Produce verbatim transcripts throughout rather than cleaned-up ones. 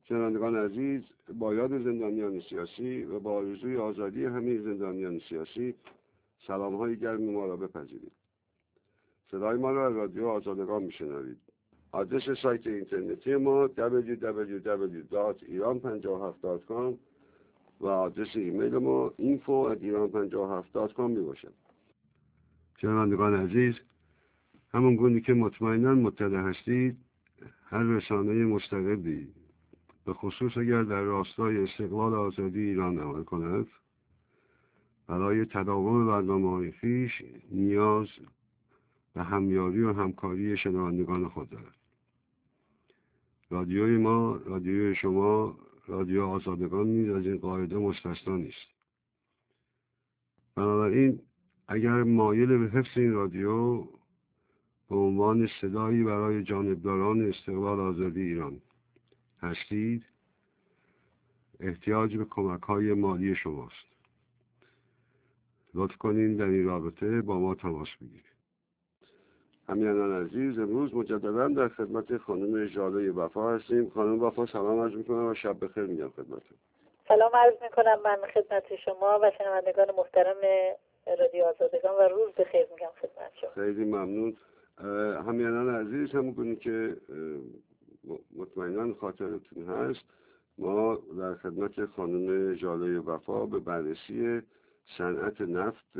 شنوندگان عزیز، با یاد زندانیان سیاسی و با آرزوی آزادی همه زندانیان سیاسی سلام‌های گرم ما را بپذیرید. صدای ما را از رادیو آزادگان میشنوید. آدرس سایت اینترنتی ما دبلیو دبلیو دبلیو دات ایران پنجاه و هفت دات کام و آدرس ایمیل ما اینفو ات ایران پنجاه و هفت دات کام می باشد. شنوندگان عزیز، همون گونه که مطمئناً مطلع هستید، هر رسانه مستقلی به خصوص اگر در راستای استقلال آزادی ایران عمل کند، برای تداوم برنامه‌های خویش نیاز به همیاری و همکاری شنوندگان خود دارد. رادیوی ما، رادیوی شما، رادیو آزادگان نیز از این قاعده مستثنا نیست. بنابراین اگر مایل به حفظ این رادیو به عنوان صدایی برای جانبداران استقلال آزادی ایران هستید، احتیاج به کمک‌های مالی شماست. لطف کنین در این رابطه با ما تماس بگیرید. همیهنان عزیز، امروز مجددا در خدمت خانم ژاله وفا هستیم. خانم وفا سلام عرض می‌کنم و شب بخیر میگم خدمتتون. سلام عرض می‌کنم من خدمت شما و شنوندگان محترم رادیو آزادگان و روز بخیر میگم خدمت شما. خیلی ممنون. همیهنان عزیز، همونگونه که مطمئناً خاطرتون هست، ما در خدمت خانم ژاله وفا به بررسی صنعت نفت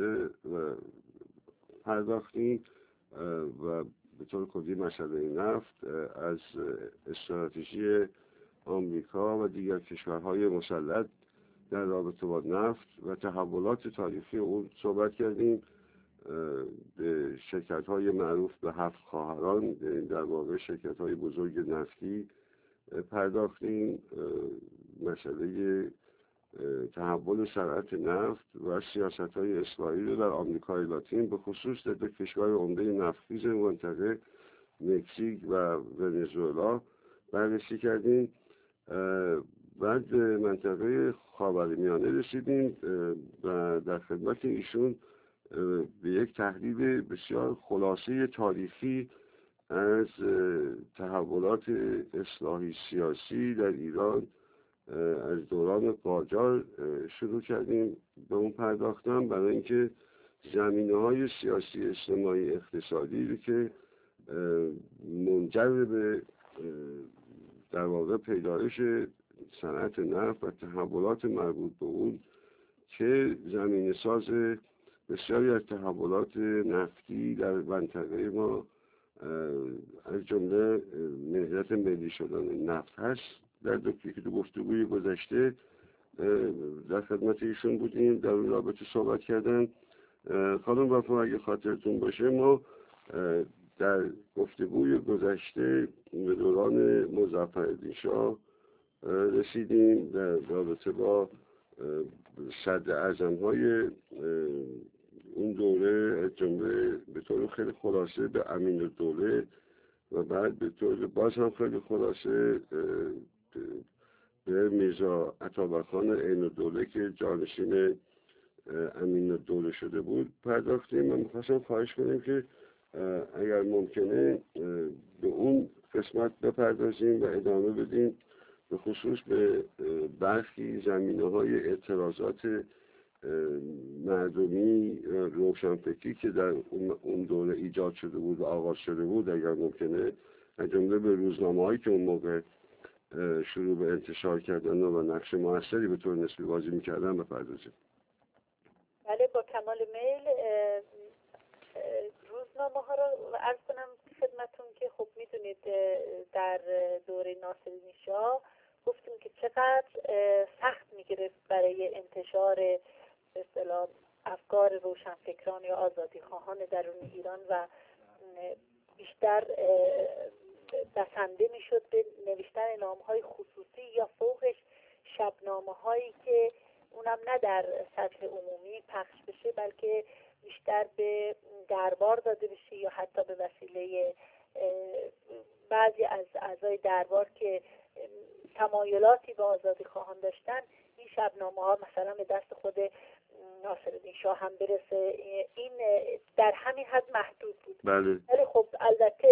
پرداختیم و به طور کلی مسئله نفت از استراتژی آمریکا و دیگر کشورهای مسلط در رابطه با نفت و تحولات تاریخی اون صحبت کردیم. به شرکت‌های معروف به هفت خواهران، در واقع شرکت‌های بزرگ نفتی پرداختیم. مسئله تحول صنعت نفت و سیاست‌های اسرائیل رو در آمریکای لاتین به خصوص در دو کشور عمده نفتخیز منطقه مکزیک و ونزوئلا بررسی کردیم. بعد به منطقه خاورمیانه رسیدیم و در خدمت ایشون به یک تحلیل بسیار خلاصه تاریخی از تحولات اصلاحی سیاسی در ایران از دوران قاجار شروع کردیم به اون پرداختم، برای اینکه زمینه‌های سیاسی، اجتماعی، اقتصادی رو که منجر به در واقع پیدایش صنعت نفت و تحولات مربوط به اون که زمینه ساز بسیاری از تحولات نفتی در منطقه ما از جمله نهضت ملی شدن نفت هست. در دو دو گفتگوی گذشته در خدمت ایشون بودیم، در اون رابطه صحبت کردن. خانم وفا اگه خاطرتون باشه، ما در گفتگوی گذشته به دوران مظفرالدین شاه رسیدیم در رابطه با صدر اعظم‌های اون دوره، جمله به طور خیلی خلاصه به امین‌الدوله و بعد به طور باز هم خیلی خلاصه به میرزا عطابخان عین‌الدوله که جانشین امین‌الدوله شده بود پرداختیم. من می‌خواستم خواهش کنیم که اگر ممکنه به اون قسمت بپردازیم و ادامه بدیم، به خصوص به برخی زمینه‌های اعتراضات مردمی روشنفکری که در اون دوره ایجاد شده بود و آغاز شده بود، اگر ممکنه از جمله به روزنامه‌هایی که اون موقع شروع به انتشار کردن و نقش موثری به طور نسبی بازی می‌کردن بپردازیم. بله، با کمال میل. روزنامه‌ها رو عرض کنم خدمتون که خب میدونید در دوره ناصرالدین شاه گفتیم که چقدر سخت میگرفت برای انتشار به اصطلاح افکار روشنفکران یا آزادی خواهان درون ایران و بیشتر بسنده میشد به نوشتن نامه‌های خصوصی یا فوقش شبنامه‌هایی که اونم نه در سطح عمومی پخش بشه، بلکه بیشتر به دربار داده بشه یا حتی به وسیله بعضی از اعضای دربار که تمایلاتی به آزادی خواهان داشتن، این شبنامه ها مثلا به دست خود ناصرالدین شاه هم برسه. این در همین حد محدود بود. بله. ولی خب البته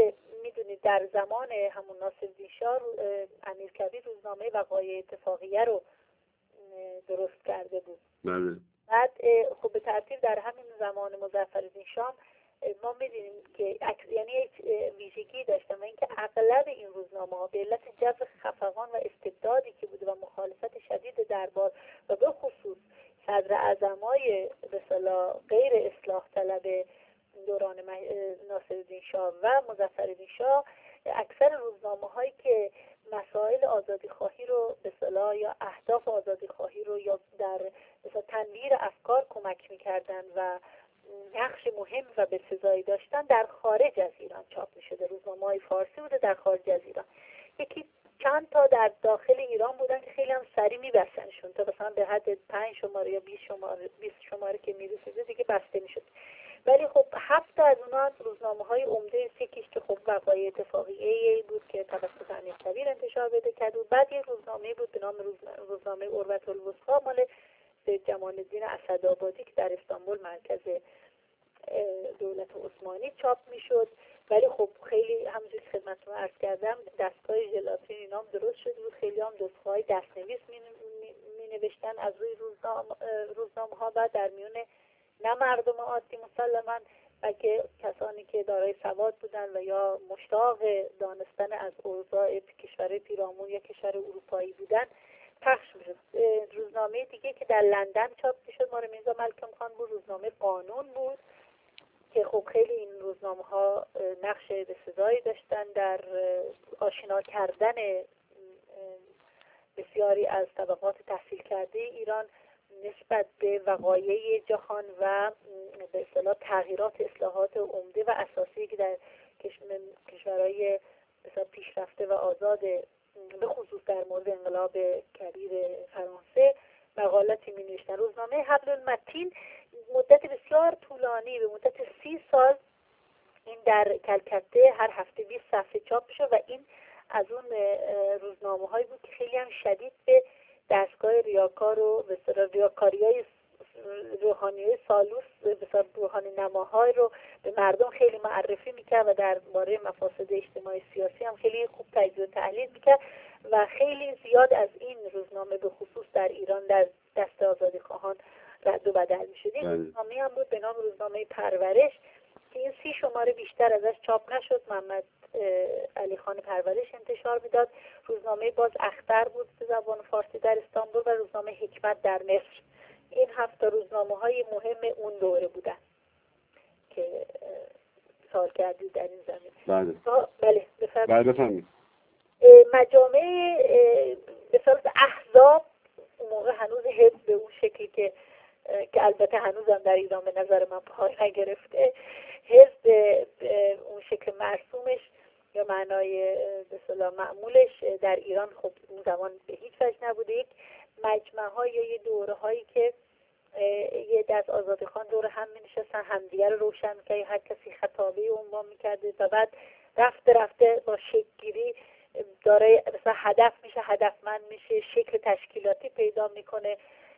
میدونید در زمان همون ناصرالدین شاه امیرکبیر روزنامه وقایع اتفاقیه رو درست کرده بود. بله. بعد خب به ترتیب در همین زمان مظفرالدین شاه ما می‌دونیم که یعنی یک ویژگی داشتن و اینکه اغلب این روزنامه‌ها به علت جو خفقان و استبدادی که بوده و مخالفت شدید دربار و به خصوص صدر اعظمای به اصطلاح غیر اصلاح طلب دوران ناصرالدین شاه و مظفرالدین شاه، اکثر روزنامه‌هایی که مسائل آزادی خواهی رو به اصطلاح یا اهداف آزادی خواهی رو یا در مثلا تنویر افکار کمک می‌کردن و نقش مهم و بسزایی داشتن در خارج از ایران چاپ می‌شده. روزنامه‌های فارسی بوده در خارج از ایران. یکی چند تا در داخل ایران بودن که خیلی هم سریع می‌بستنشون تا مثلا به حد پنج شماره یا بیست شماره بیست شماره که می‌رسیده دیگه بسته می‌شد. ولی خب هفت تا از اونها روزنامه‌های عمده یکیش که خب وقایع اتفاقیه بود که توسط امیرکبیر انتشار بده کرد و بعد یک روزنامه بود به نام روزنامه اروةالوثقی مال سید جمال الدین اسدآبادی که در استانبول مرکز دولت عثمانی چاپ میشد. ولی خب خیلی همونجوری که خدمتتون عرض کردم دستگاه ژلاتین اینام درست شده بود، خیلی هم نسخه‌های دست‌نویس می نوشتن از روی روزنامه روزنامه‌ها و در میون نه مردم عادی مسلماً بلکه کسانی که دارای سواد بودن و یا مشتاق دانستن از اوضاع کشور پیرامون یا کشور اروپایی بودن پخش میشد. روزنامه دیگه که در لندن چاپ میشد مال میرزا ملکم خان بود، روزنامه قانون بود که خب خیلی این روزنامه ها نقش بسزایی داشتن در آشنا کردن بسیاری از طبقات تحصیل کرده ایران نسبت به وقایع جهان و به اصطلاح تغییرات اصلاحات عمده و اساسی که در کشورهای مثلا پیشرفته و آزاد به خصوص در مورد انقلاب کبیر فرانسه مقالاتی می نوشتن. روزنامه حبل المتین مدت بسیار طولانی به مدت سی سال این در کلکته هر هفته بیست صفحه چاپ میشه و این از اون روزنامه هایی بود که خیلی هم شدید به دستگاه ریاکار و به اصطلاح ریاکاری‌های روحانیای سالوس به اصطلاح روحانی نماهای رو به مردم خیلی معرفی میکرد و درباره مفاسد اجتماعی سیاسی هم خیلی خوب تجزیه و تحلیل میکرد و خیلی زیاد از این روزنامه به خصوص در ایران در دست آزادی خواهان رد و بدل میشد. این روزنامه هم بود به نام روزنامه پرورش که این سی شماره بیشتر ازش چاپ نشد. محمد علی خان پرورش انتشار میداد. روزنامه باز اختر بود به زبان فارسی در استانبول و روزنامه حکمت در مصر. این هفت روزنامه های مهم اون دوره بودن که سال کردید در این زمین. بله. بله بفرمایید. بفرمایید. مجامع به صورت احزاب اون موقع هنوز حزب به اون شکلی که که البته هنوزم در ایران به نظر من پای نگرفته، حزب اون شکل مرسومش یا معنای به اصطلاح معمولش در ایران خب اون زمان به هیچ وجه نبوده. یک مجمع های یا یه دوره هایی که یه دست آزادی خان دور هم می نشستن همدیگه رو روشن می‌کرد، هر کسی خطابه عنوان می‌کرده و بعد رفته رفته با شکل‌گیری داره مثلا هدف میشه، هدفمند میشه، شکل تشکیلاتی پیدا میکنه.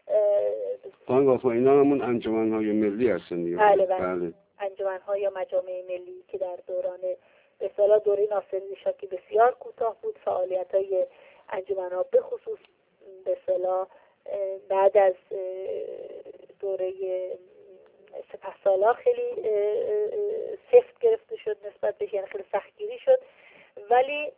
خانم وفا اینا همون انجمن‌های ملی هستن دیگه. بله بله, بله. انجمن‌ها یا مجامع ملی که در دوران به اصطلاح دوره ناصرالدین شاه که بسیار کوتاه بود، فعالیت‌های انجمن‌ها به خصوص به اصطلاح بعد از دوره سپهسالار خیلی سفت گرفته شد نسبت بهش، یعنی خیلی سختگیری شد. ولی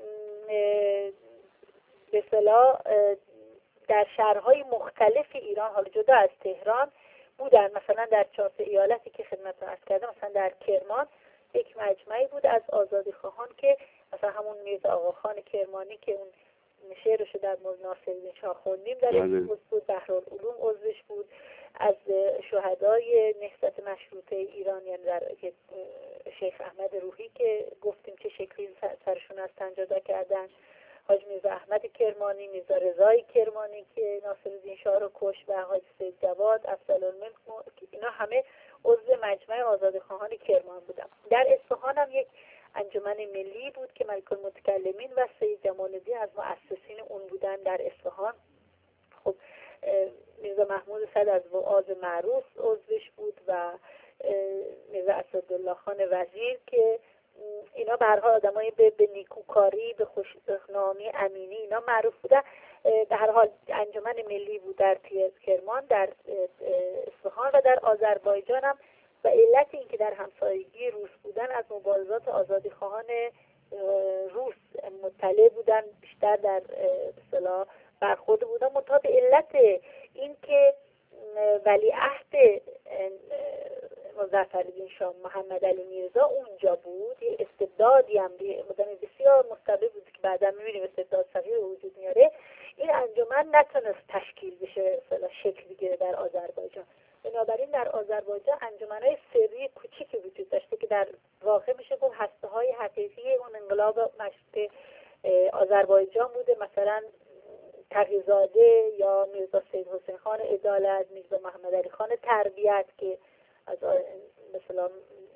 به اصطلاح در شهرهای مختلف ایران حالا جدا از تهران بودن، مثلا در چهار ایالتی که خدمتتون عرض کردم، مثلا در کرمان یک مجمعی بود از آزادی خواهان که مثلا همون میرزا آقاخان کرمانی که اون شعرشو در مورد ناصرالدین شاه خوندیم در این بود، بحرالعلوم عضوش بود. از شهدای نهضت مشروطه ایران یعنی در شیخ احمد روحی که گفتیم چه شکلی سرشون از تن جدا کردن، حاج میرزا احمد کرمانی، میرزا رضای کرمانی که ناصرالدین شاه رو کش و حاج سید جواد، افضلالملک، اینا همه عضو مجمع آزادخواهان کرمان بودن. در اصفهان هم یک انجمن ملی بود که ملک المتکلمین و سید جمال الدین از مؤسسین اون بودن در اصفهان. خب میرزا محمود صد از وعاظ معروف عضوش بود و میرزا اسدالله خان وزیر که اینا به هر حال آدمای به, به نیکوکاری، به خوشنامی، امینی اینا معروف بودن. به هر حال انجمن ملی بود در کرمان، در اصفهان و در آذربایجان هم. و علت این که در همسایگی روس بودن، از مبارزات آزادیخواهان روس مطلع بودن، بیشتر در اصطلاح برخورد بودن. منتها به علت این که ولیعهد مظفرالدین شاه محمد علی میرزا اونجا بود، یه استبدادی هم آدم بسیار مستبد بود که بعدا می‌بینیم استبداد صغیر وجود میاره. این انجمن نتونست تشکیل بشه، اصطلاح شکل بگیره در آذربایجان. بنابراین در آذربایجان انجمن‌های سری کوچیکی وجود داشته که در واقع میشه گفت هسته‌های حقیقی اون انقلاب مشروطه آذربایجان بوده. مثلا تقی‌زاده یا میرزا سید حسین خان عدالت، میرزا محمد علی خان تربیت که از مثلا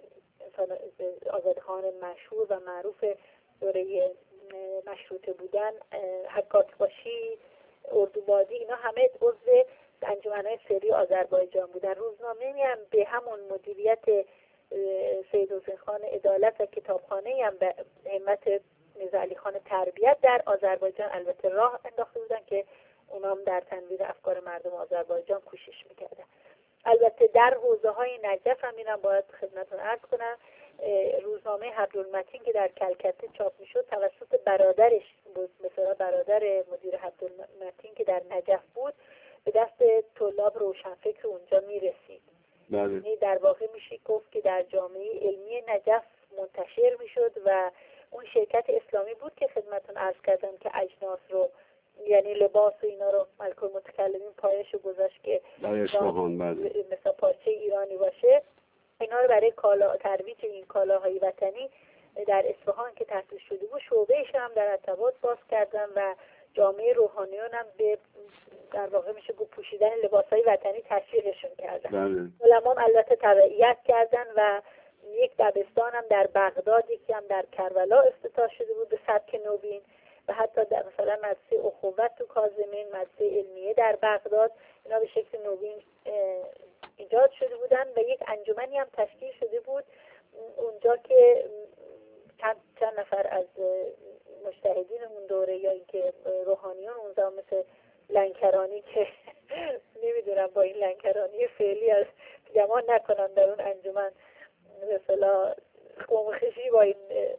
آزادخوان مشهور و معروف دوره مشروطه بودن، حکاک باشی، اردوبادی، اینا همه عضو انجمن‌های سری آذربایجان بودن. روزنامه‌ای هم به همون مدیریت سید حسین خان عدالت و کتابخانه‌ای هم به همت میرزا علی خان تربیت در آذربایجان البته راه انداخته بودن که اونام در تنویر افکار مردم آذربایجان کوشش میکردن. البته در حوزه‌های نجف هم اینم باید خدمتتون عرض کنم، روزنامه حبل‌المتین که در کلکته چاپ میشد توسط برادرش بود، مثلا برادر مدیر حبل‌المتین که در نجف بود، به دست طلاب روشنفکر اونجا میرسید. یعنی در واقع میشه گفت که در جامعه علمی نجف منتشر میشد و اون شرکت اسلامی بود که خدمتتون عرض کردم که اجناس رو، یعنی لباس و اینا رو ملک المتکلمین پایش رو گذاشت که در اصفهان مثلا پارچه ایرانی باشه. اینا رو برای کالا ترویج این کالاهای وطنی در اصفهان که تأسیس شده بود، شعبه‌اش هم در ارتباط باز کردن و جامعه روحانیون هم به در واقع میشه گفت پوشیدن لباسهای وطنی تشویقشون کردن. علما هم البته تبعیت کردن و یک دبستان هم در بغداد، یکی هم در کربلا افتتاح شده بود به سبک نوین و حتی در مثلا مدرسه اخوت تو کاظمین، مدرسه علمیه در بغداد، اینا به شکل نوین ایجاد شده بودن و یک انجمنی هم تشکیل شده بود اونجا که چند, چند نفر از مجتهدین اون دوره یا اینکه روحانیون اونجا مثل لنکرانی که نمیدونم با این لنکرانی فعلی از گمان نکنن در اون انجمن مثلا قومخشی با این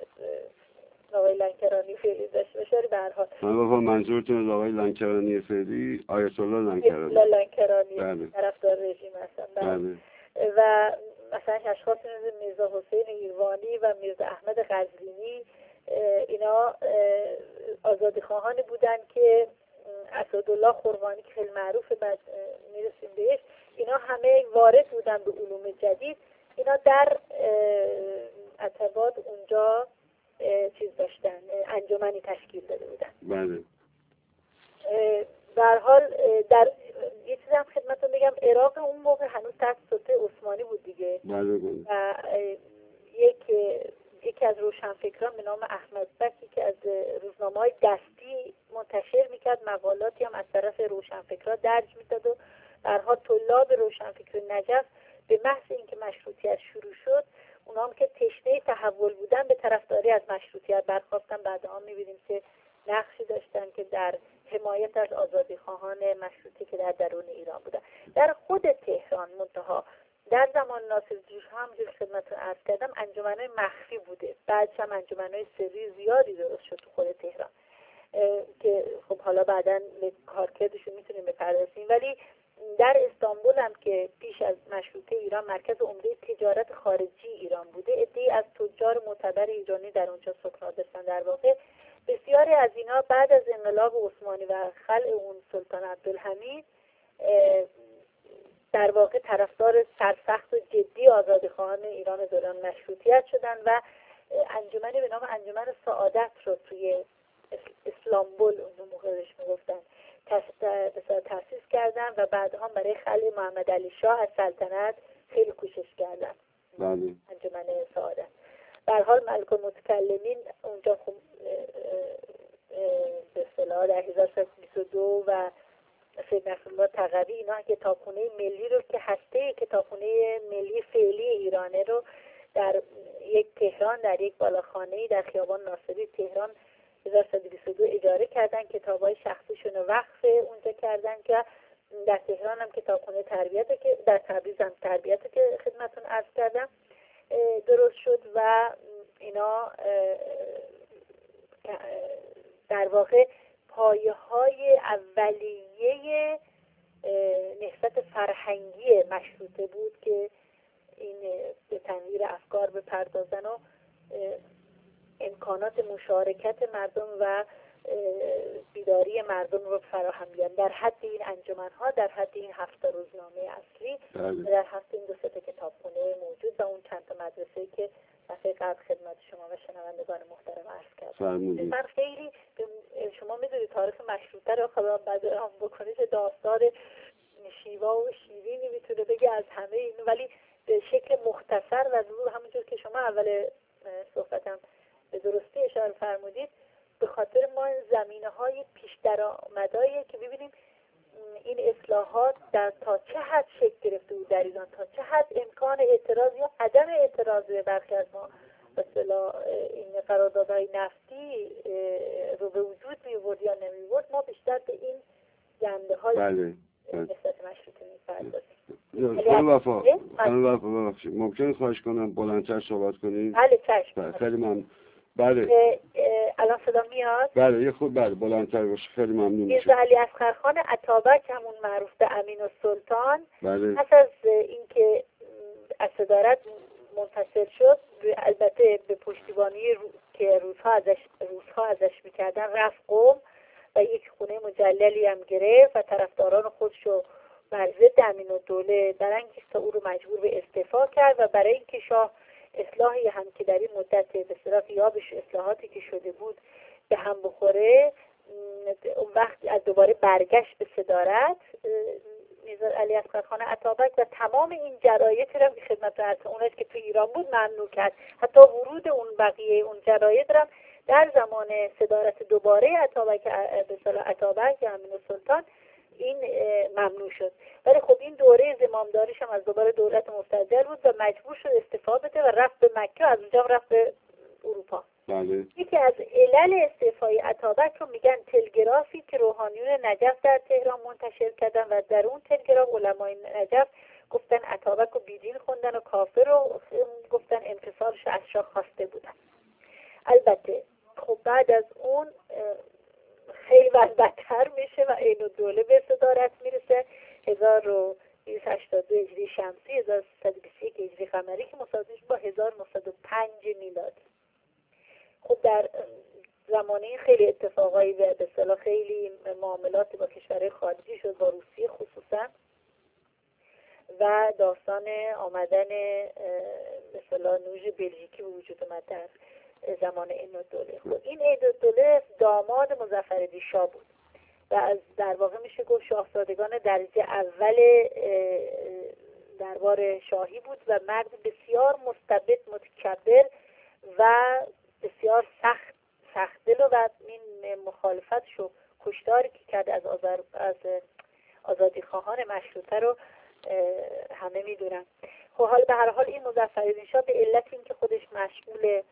آقای لنکرانی فعلی داشته باشه. به هر حال منظورتون از آقای لنکرانی فعلی آیت الله لنکرانی آیت الله لنکرانی طرفدار رژیم هستن. بله. و مثلا اشخاص مثل میرزا حسین ایروانی و میرزا احمد قزوینی، اینا آزادیخواهانی بودن که اسدالله خرقانی که خیلی معروفه، بعد میرسیم بهش، اینا همه وارد بودن به علوم جدید. اینا در ارتباط اونجا چیز داشتن، انجمنی تشکیل داده بودن. بله. در حال در یه چیز هم خدمتتون بگم، عراق اون موقع هنوز تحت سلطه عثمانی بود دیگه. بله. و یک یکی از روشنفکران به نام احمد بکی که از روزنامه‌های دستی منتشر میکرد، مقالاتی هم از طرف روشنفکران درج میداد و در حال طلاب روشنفکر نجف به محض اینکه مشروطیت شروع شد، اونا هم که تشنه تحول بودن به طرفداری از مشروطیت برخاستن. بعدها می‌بینیم که نقشی داشتن که در حمایت از آزادیخواهان مشروطه که در درون ایران بودن. در خود تهران منتها در زمان ناصرالدین شاه همونجور خدمتتون عرض کردم انجمن‌های مخفی بوده، بعدش هم انجمن‌های سری زیادی درست شد تو خود تهران که خب حالا بعداً به کارکردشون میتونیم بپردازیم. ولی در استانبول هم که پیش از مشروطه ایران مرکز عمده تجارت خارجی ایران بوده، عده‌ای از تجار معتبر ایرانی در اونجا سکونت داشتن. در واقع بسیاری از اینا بعد از انقلاب عثمانی و خلع اون سلطان عبدالحمید در واقع طرفدار سرسخت و جدی آزادیخواهان ایران دوران مشروطیت شدن و انجمنی به نام انجمن سعادت رو توی اسلامبول اون موقع بهش میگفتن تأسیس کردن و بعد هم برای خلع محمد علی شاه از سلطنت خیلی کوشش کردن. بله. انجمن سعادت. به هر حال ملک المتکلمین اونجا خب به اصطلاح در هزار و سیصد و بیست و دو و سید نصرالله تقوی اینا کتابخونه ملی رو که هسته کتابخونه ملی فعلی ایرانه رو در یک تهران در یک بالاخانه‌ای در خیابان ناصری تهران هزار و سیصد و بیست و دو اجاره کردن، کتاب‌های شخصیشون رو وقف اونجا کردن که در تهران هم کتابخانه تربیت که در تبریز هم تربیت که خدمتتون عرض کردم درست شد و اینا در واقع پایه‌های اولیه نهضت فرهنگی مشروطه بود که این به تنویر افکار بپردازن و امکانات مشارکت مردم و بیداری مردم رو فراهم بیارن در حد این انجمن‌ها، در حد این هفت روزنامه اصلی، در حد این دو سه تا کتابخونه موجود و اون چند تا مدرسه‌ای که دفعه قبل خدمت شما و شنوندگان محترم عرض کردم. من خیلی شما میدونید تاریخ مشروطه رو خبر بدرام بکنید داستان شیوا و شیرینی میتونه بگه از همه این، ولی به شکل مختصر و زور همونجور که شما اول صحبتم به درستی اشاره فرمودید به خاطر ما زمینه‌های پیش درآمدایی که ببینیم این اصلاحات در تا چه حد شکل گرفته بود در ایران، تا چه حد امکان اعتراض یا عدم اعتراض به برخی از ما به اصطلاح این قراردادهای نفتی رو به وجود می‌آورد یا نمی‌آورد، ما بیشتر به این جنبه‌های بله نسبت مشروطه می‌پردازیم. خانم وفا خانم وفا ببخشید ممکن خواهش کنم بلندتر صحبت کنید؟ بله چشم. خیلی ممنون. بله الان صدا میاد؟ بله یه خود بله بلندتر باشه خیلی ممنون میشه. میرزا علی اصغرخان عطابک همون معروف به امین السلطان بله پس از اینکه از صدارت منتصر شد البته به پشتیبانی رو... که روزها ازش روزها ازش میکردن رفت قم و یک خونه مجللی هم گرفت و طرفداران خودش رو بر ضد امین‌الدوله برانگیخت تا او رو مجبور به استعفا کرد و برای اینکه شاه اصلاحی هم که در این مدت به اصطلاح غیابش اصلاحاتی که شده بود به هم بخوره اون وقت از دوباره برگشت به صدارت میرزا علی اصغرخان عطابک و تمام این جراید را که خدمت عرض اوناست که تو ایران بود ممنوع کرد. حتی ورود اون بقیه اون جراید را در زمان صدارت دوباره عطابک به اصطلاح عطابک یا امین السلطان این ممنوع شد. ولی خب این دوره زمامداریش هم از دوباره دولت مستقل بود و مجبور شد استعفا بده و رفت به مکه و از اونجا رفت به اروپا. بله. یکی از علل استعفای عطابک رو میگن تلگرافی که روحانیون نجف در تهران منتشر کردن و در اون تلگراف علمای نجف گفتن عطابک رو بیدین خوندن و کافر رو گفتن انفصالش از شاه خواسته بودن. البته خب بعد از اون خیلی وضع بدتر میشه و عین‌الدوله به صدارت میرسه هزار و دویست و هشتاد و دو هجری شمسی هزار و سیصد و بیست و یک هجری قمری که مساوی میشه با هزار و نهصد و پنج میلادی. خب در زمانه خیلی اتفاقایی به اصطلاح خیلی معاملات با کشورهای خارجی شد با روسیه خصوصا و داستان آمدن به اصطلاح نوژ بلژیکی به وجود اومد در زمان عین‌الدوله. خب این عین‌الدوله داماد مظفرعلی شاه بود و از در واقع میشه گفت شاهزادگان درجه اول دربار شاهی بود و مرد بسیار مستبد متکبر و بسیار سخت سخت دل و این مخالفتش و کشتاری که کرد از آزار از آزادی خواهان مشروطه رو همه میدونن. خب حال به هر حال این مظفرعلی شاه به علت اینکه خودش مشغول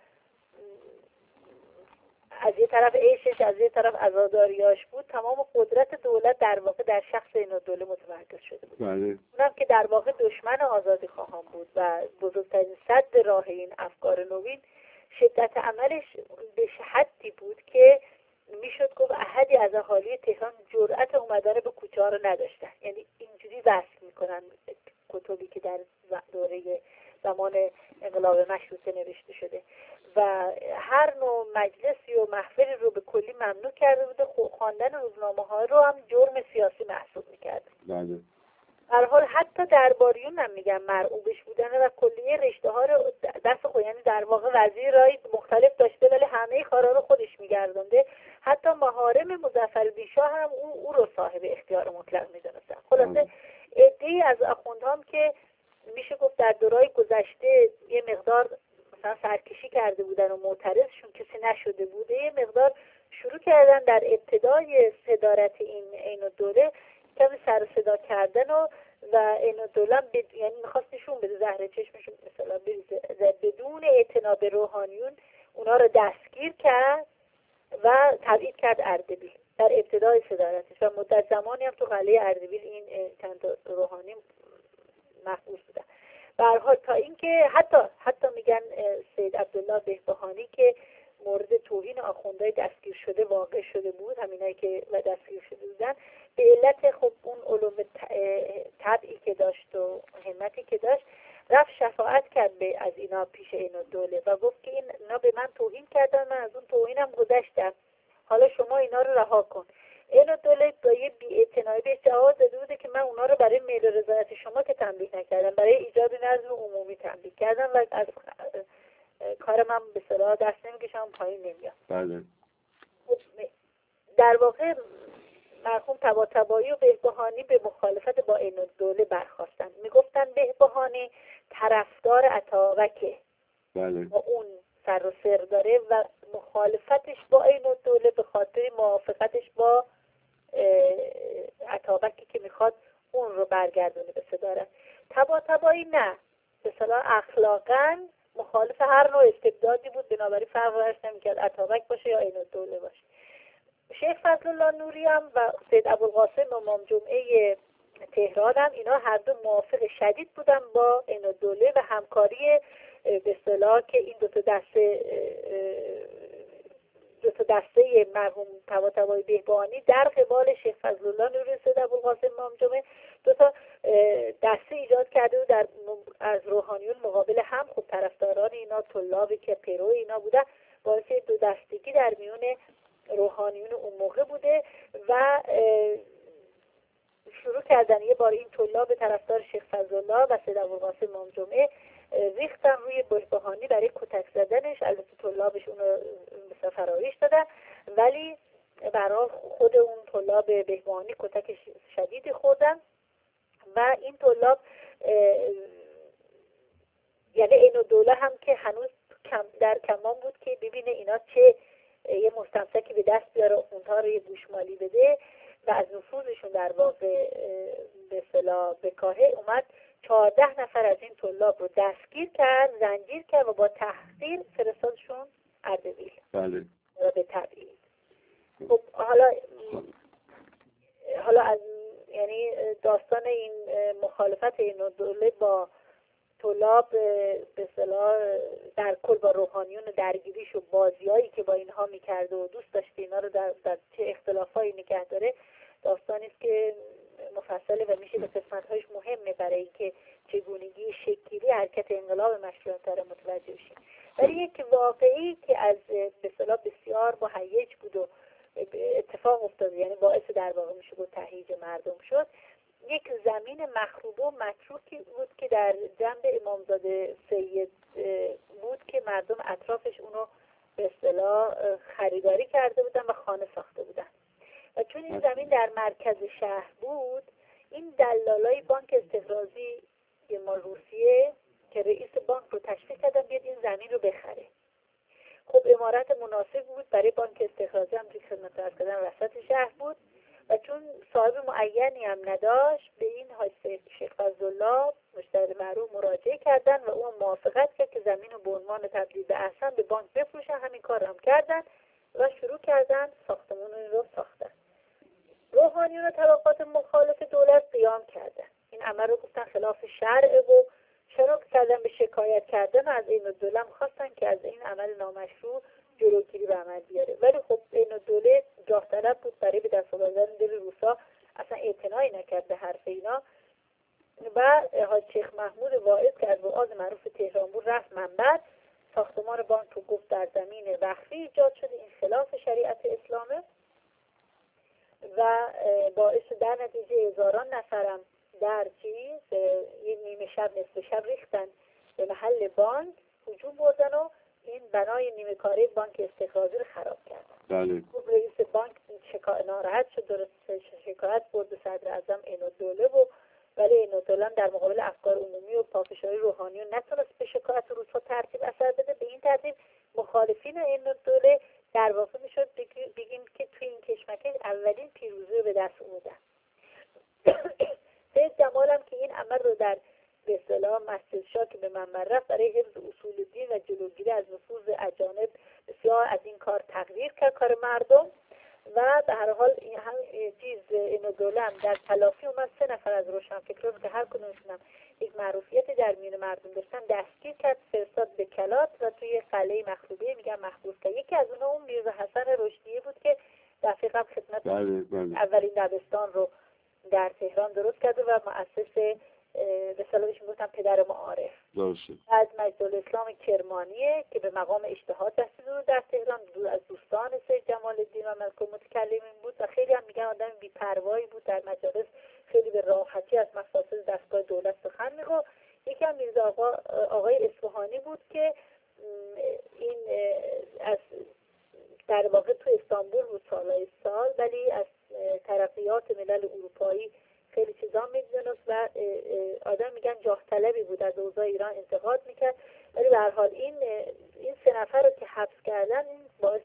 از یه طرف عیشش از یه طرف عزاداریاش بود تمام قدرت دولت در واقع در شخص عین‌الدوله متمرکز شده بود. بله. اونم که در واقع دشمن آزادی خواهان بود و بزرگترین سد راه این افکار نوین شدت عملش به حدی بود که میشد گفت احدی از اهالی تهران جرأت اومدن به کوچه ها رو نداشتن. یعنی اینجوری وصف میکنن کتبی که در دوره زمان انقلاب مشروطه نوشته شده و هر نوع مجلسی و محفلی رو به کلی ممنوع کرده بوده. خواندن روزنامه ها رو هم جرم سیاسی محسوب میکرده. بله. هر حال حتی درباریون هم میگن مرعوبش بودن و کلیه رشته ها رو دست خود، یعنی در واقع وزیر رای مختلف داشته ولی همه کارا رو خودش میگردونده. حتی محارم مظفرعلی شاه هم او, او رو صاحب اختیار مطلق میدونستن. خلاصه عده‌ای از آخوندها هم که میشه گفت در دورهای گذشته یه مقدار مثلا سرکشی کرده بودن و معترضشون کسی نشده بوده یه مقدار شروع کردن در ابتدای صدارت این عین‌الدوله کمی سر صدا کردن و و این الدوله بد... یعنی میخواست نشون بده زهره چشمشون مثلا بریزه، بدون اعتنا به روحانیون اونا رو دستگیر کرد و تبعید کرد اردبیل در ابتدای صدارتش و مدت زمانی هم تو قلعه اردبیل این چند روحانی محبوس بودن. به هر حال تا اینکه حتی حتی میگن سید عبدالله بهبهانی که مورد توهین آخوندهای دستگیر شده واقع شده بود، همینایی که و دستگیر شده بودن، به علت خب اون علوم طبعی که داشت و همتی که داشت، رفت شفاعت کرد به از اینا پیش این الدوله و گفت که اینا به من توهین کردن، من از اون توهینم گذشتم، حالا شما اینا رو رها کن. این الدوله با یه بی‌اعتنایی بهش جواب داده بوده که من اونا رو برای میل و رضایت شما که تنبیه نکردم، برای ایجاد نظم عمومی تنبیه کردم و از کار من به صلاح دست نمیکشم، پایین نمیاد. بله. در واقع مرحوم طباطبایی و بهبهانی به مخالفت با این الدوله برخاستن. میگفتن بهبهانی طرفدار عطاوکه، بله. با اون سر و سر داره و مخالفتش با این الدوله به خاطر موافقتش با عطاوکی که میخواد اون رو برگردونه به صدارت. طباطبایی نه، به اصطلاح اخلاقاً مخالف هر نوع استبدادی بود، بنابراین فرق برش نمیکرد عطاوک باشه یا این الدوله باشه. شیخ فضل الله نوری هم و سید ابوالقاسم امام جمعه تهران هم اینا هر دو موافق شدید بودن با این الدوله و همکاری به اصطلاح که این دو تا دسته دو تا دسته مرحوم طباطبایی بهبهانی در قبال شیخ فضل الله نوری و سید ابوالقاسم امام جمعه دو تا دسته ایجاد کرده و در از روحانیون مقابل هم خب طرفداران اینا طلابی که پیرو اینا بودن، باعث دو دستگی در میون روحانیون اون موقع بوده و شروع کردن یه بار این طلاب طرفدار شیخ فضل الله و سید ابوالقاسم امام جمعه ریختن روی بهبهانی برای کتک زدنش. البته طلابش اون رو مثلا فرایش دادن، ولی برای خود اون طلاب بهبهانی کتک شدیدی خوردن و این طلاب یعنی این الدوله هم که هنوز کم در کمان بود که ببینه اینا چه یه مستمسکی به دست بیاره، اونها رو یه گوشمالی بده و از نفوذشون در واقع به اصطلاح بکاهه، اومد چهارده نفر از این طلاب رو دستگیر کرد، زنجیر کرد و با تحقیر فرستادشون اردبیل. بله. به تبعید. خب حالا حالا از یعنی داستان این مخالفت این الدوله با طلاب به اصطلاح در کل با روحانیون و درگیریش و بازیایی که با اینها میکرده و دوست داشته اینا رو در, در چه اختلافایی نگه داره، داستانی است که مفصله و میشه به قسمت‌هایش مهمه برای اینکه چگونگی شکلی حرکت انقلاب مشروطه رو متوجه بشیم. ولی یک واقعی که از به اصطلاح بسیار مهیج بود و اتفاق افتاد، یعنی باعث در واقع میشه گفت تهییج مردم شد، یک زمین مخروبه و متروکی بود که در جنب امامزاده سید بود که مردم اطرافش اونو به اصطلاح خریداری کرده بودن و خانه ساخته بودن و چون این زمین در مرکز شهر بود، این دلالای بانک استقراضی مال روسیه که رئیس بانک رو تشویق کردن بیاد این زمین رو بخره. خب امارت مناسب بود برای بانک استقراضی، هم که خدمت عرض کردم وسط شهر بود و چون صاحب معینی هم نداشت، به این حاج شیخ فضل الله مشتری معروف مراجعه کردن و اون موافقت کرد که زمین رو به عنوان تبدیل به احسن به بانک بفروشن. همین کار هم کردن و شروع کردن ساختمان رو ساختن. روحانیون و طبقات مخالف دولت قیام کردن، این عمل رو گفتن خلاف شرع و شروع کردن به شکایت کردن از این الدوله، خواستن که از این عمل نامشروع جلوگیری به عمل بیاره. ولی خب این الدوله جاه طلب بود، برای به دست آوردن دل روسا اصلا اعتنایی نکرد به حرف اینا و حاج شیخ محمود واعظ که از وعاظ معروف تهران بود رفت منبر، ساختمان بانک رو گفت در زمین وقفی ایجاد شده، این خلاف شریعت اسلامه و باعث در نتیجه هزاران نفرم در چیز یه نیمه شب نصف شب ریختن به محل بانک، هجوم بردن و این بنای نیمه کاره بانک استقراضی رو خراب کردن. بله. خب رئیس بانک شکایت ناراحت شد، درست شکایت برد به صدر اعظم این الدوله و ولی این الدوله در مقابل افکار عمومی و پافشاری روحانیون نتونست به شکایت روس‌ها ترتیب اثر بده. به این ترتیب مخالفین این الدوله در واقع میشد بگیم که توی این کشمکش اولین پیروزی رو به دست آوردن. سید جمال هم که این عمل رو در به اصطلاح مسجد شاه که به منبر رفت برای حفظ اصول دین و جلوگیری از نفوذ اجانب بسیار از این کار تغییر کرد کار مردم. و به هر حال این هم چیز اینو دوله هم در تلافی اومد. سه نفر از روشنفکران که هر کدومشون هم یک معروفیت در میان مردم داشتن دستگیر کرد، فرستاد به کلات و توی قلعه مخروبه میگن محبوس کرد. یکی از اونها اون میرزا حسن رشدیه بود که دفعه قبل خدمت بله بله. اولین دبستان رو در تهران درست کرده و مؤسس به اصطلاح بهش میگفتن پدر معارف. درسته. از مجدالاسلام کرمانیه که به مقام اجتهاد دستور داد در تهران، دور از دوستان سید جمال الدین و ملک المتکلمین بود و خیلی هم میگن آدم بی‌پروایی بود، در مجالس خیلی به راحتی از مفاسد دستگاه دولت سخن میگفت. یکی هم میرزا آقا آقای اصفهانی بود که این از در واقع تو استانبول بود سالهای سال، ولی از ترقیات ملل اروپایی خیلی چیزا میدونست و آدم میگن جاه طلبی بود، از اوضاع ایران انتقاد میکرد. ولی به هر حال این این سه نفر رو که حبس کردن این باعث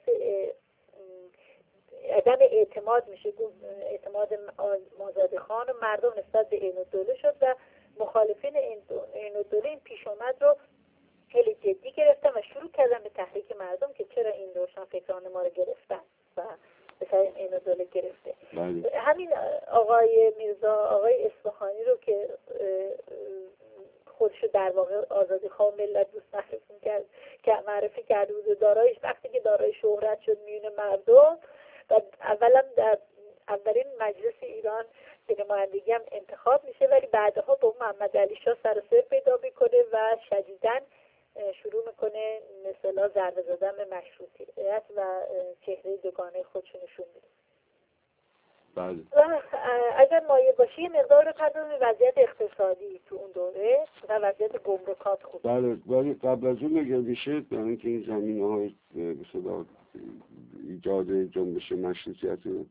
عدم اعتماد میشه، اعتماد مازادی خان و مردم نسبت به عین الدوله شد و مخالفین عین الدوله این پیش اومد رو خیلی جدی گرفتن و شروع کردن به تحریک مردم که چرا این روشنفکران ما رو گرفتن و مثلا اینو دوله گرفته. بله. همین آقای میرزا آقای اصفهانی رو که خودشو در واقع آزادی خواه ملت دوست معرفی کرد که معرفی کرده بود، دارایش وقتی که دارای شهرت شد میون مردم و اولا در اولین مجلس ایران به نمایندگی هم انتخاب میشه، ولی بعدها با محمد علی شاه سر و سر پیدا میکنه و شدیداً شروع میکنه مثلا ضربه زدن به مشروطیت و چهره دوگانه خودشو نشون میده. بله. و اگر مایه باشی یه مقدار بپردازیم وضعیت اقتصادی تو اون دوره و وضعیت گمرکات خوب. بله، ولی قبل از اون اگر میشه برای اینکه این زمینه‌های به صدا ایجاد جنبش مشروطیت رو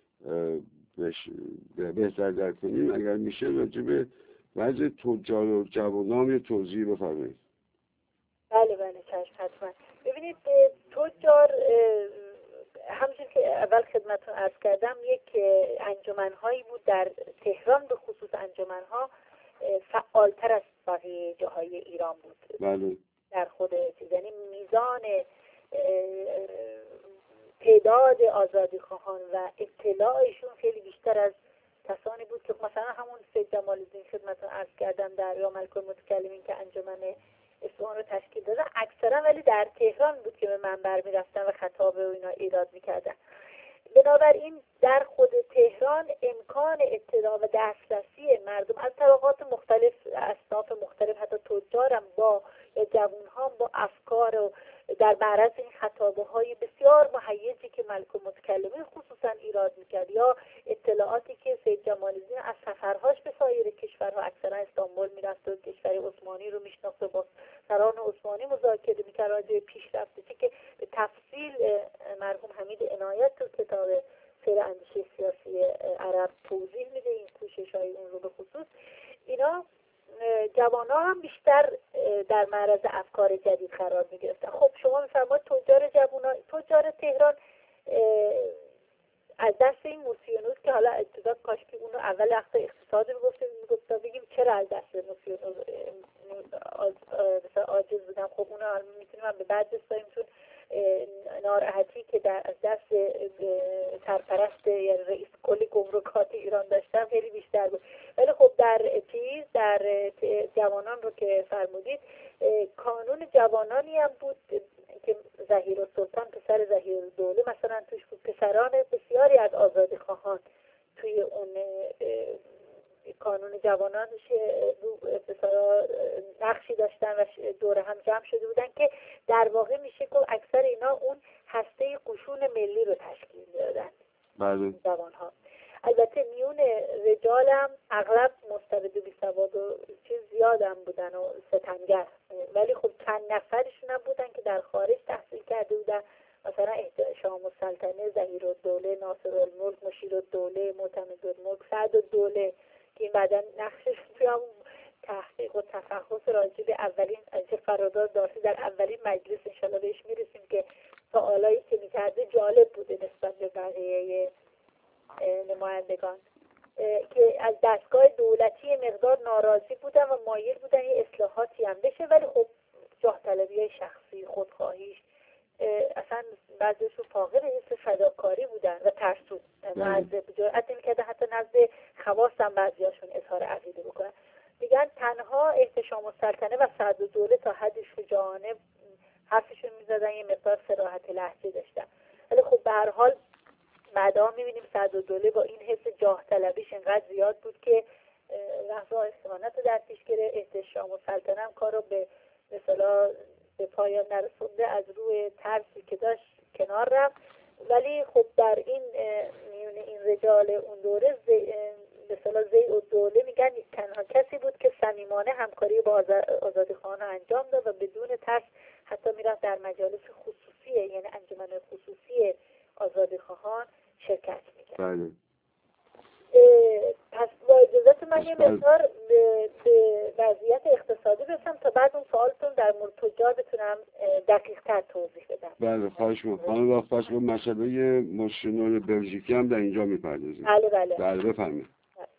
بهتر درک کنیم، اگر میشه راجع به وضع تجار و جوانان یه توضیح بفرمایید. بله بله چشم حتما. ببینید تجار همچون که اول خدمتتون عرض کردم یک انجمن‌هایی بود در تهران، به خصوص انجمن‌ها فعالتر از بقیه جاهای ایران بود. بله. در خود یعنی میزان تعداد آزادیخواهان و اطلاعشون خیلی بیشتر از کسانی بود که مثلا همون سید جمال الدین خدمتتون عرض کردم در یا ملک المتکلمین که انجمن اصفهان رو تشکیل دادن، اکثرا ولی در تهران بود که به منبر میرفتن و خطاب و اینا ایراد میکردن. بنابراین در خود تهران امکان اطلاع و دسترسی مردم از طبقات مختلف، اصناف مختلف، حتی تجارم با یا جوانها با افکار و در معرض این خطابه های بسیار مهیجی که ملک المتکلمین خصوصا ایراد میکرد یا اطلاعاتی که سید جمال الدین از سفرهاش به سایر کشورها، اکثرا استانبول میرفت و کشور عثمانی رو میشناخت و با سران عثمانی مذاکره میکرد راجع به پیشرفتی که به تفصیل مرحوم حمید عنایت تو کتاب سیر اندیشه سیاسی عرب توضیح میده این کوشش های اون رو. به خصوص اینا جوانان هم بیشتر در معرض افکار جدید قرار می گرفتن. خب شما میفرمایید تجار جوانان، تجار تهران از دست این موسیونوس که حالا ابتدا کاش که اونو اول وقت اقتصاد میگفتیم میگفتم بگیم چرا از دست موسیونوس مثلا عاجز بودم. خب اونو میتونیم به بعد بسپاریم چون ناراحتی که در از دست سرپرست یا رئیس کل گمرکات ایران داشتم خیلی بیشتر بود. ولی خب در چیز در جوانان رو که فرمودید کانون جوانانی هم بود که ظهیرالسلطان پسر ظهیرالدوله مثلا توش بود، پسران بسیاری از آزادیخواهان توی اون کانون جوانانش نقشی داشتن و دور هم جمع شده بودن که در واقع میشه که اکثر اینا اون هسته قشون ملی رو تشکیل دادن. بله. جوانها البته میون رجالم اغلب مستبد و بیسواد و چیز زیادم بودن و ستمگر، ولی خب چند نفرشون هم بودن که در خارج تحصیل کرده بودن، مثلا شام السلطنه، ظهیرالدوله، ناصرالملک، مشیرالدوله، معتمدالملک، سعدالدوله که این بعدا نقشش توی هم تحقیق و تفحص راجع به اولین قرارداد دارسی در اولین مجلس انشالله بهش میرسیم که سوالایی که میکرده جالب بوده نسبت به بقیه نمایندگان. که از دستگاه دولتی مقدار ناراضی بودن و مایل بودن یه اصلاحاتی هم بشه، ولی خب جاه طلبی شخصی، خودخواهیش، اصلا بعضیشون فاقد حس فداکاری بودن و ترسو، معذب جرأت نمی‌کردن حتی نزد خواص هم بعضیاشون اظهار عقیده بکنن. میگن تنها احتشام السلطنه و سعدالدوله تا حد شجاعانه حرفشون میزدن، یه مقدار صراحت لهجه داشتن. ولی خب به هر حال بعدا میبینیم سعدالدوله با این حس جاه طلبیش انقدر زیاد بود که لحظه استمانت رو در پیش گرفت. احتشام السلطنه هم کار رو به مثلا به پایان نرسونده، از روی ترسی که داشت کنار رفت. ولی خب در این میونه این رجال اون دوره مثلا زیع الدوله میگن تنها کسی بود که صمیمانه همکاری با آزادیخواهان انجام داد و بدون ترس حتی میرفت در مجالس خصوصی، یعنی انجمن خصوصی آزادیخواهان شرکت میکرد. بله. پس با اجازت من یه مقدار به, به وضعیت اقتصادی برسم تا بعد اون سوالتون در مورد تجار بتونم دقیق تر توضیح بدم. بله خواهش می‌کنم. خانم وقت به مسئله مشرنون بلژیکی هم در اینجا میپردازیم. بله بله. بله بفرمایید.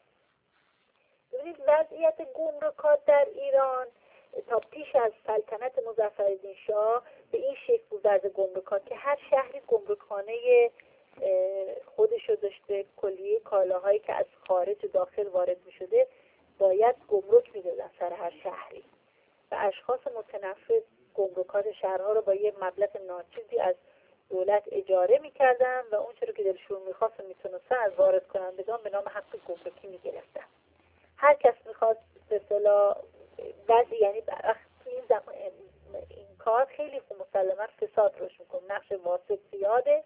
ببینید وضعیت گمرکات در ایران تا پیش از سلطنت مظفرالدین شاه به این شکل بود وضع گمرکات که هر شهری گمرکخانه خودشو داشته، کلیه کالاهایی که از خارج داخل وارد می شده باید گمرک می دادن سر هر شهری و اشخاص متنفذ گمرکات شهرها رو با یه مبلغ ناچیزی از دولت اجاره می کردن و اون چرا که دلشون می خواست می تونستن از وارد کنندگان به نام حق گمرکی می گرفتن. هر کس می خواست به اصطلاح بعضی، یعنی تو این زمان این کار خیلی خوب مسلما فساد روش میکنه، نقش واسط زیاده.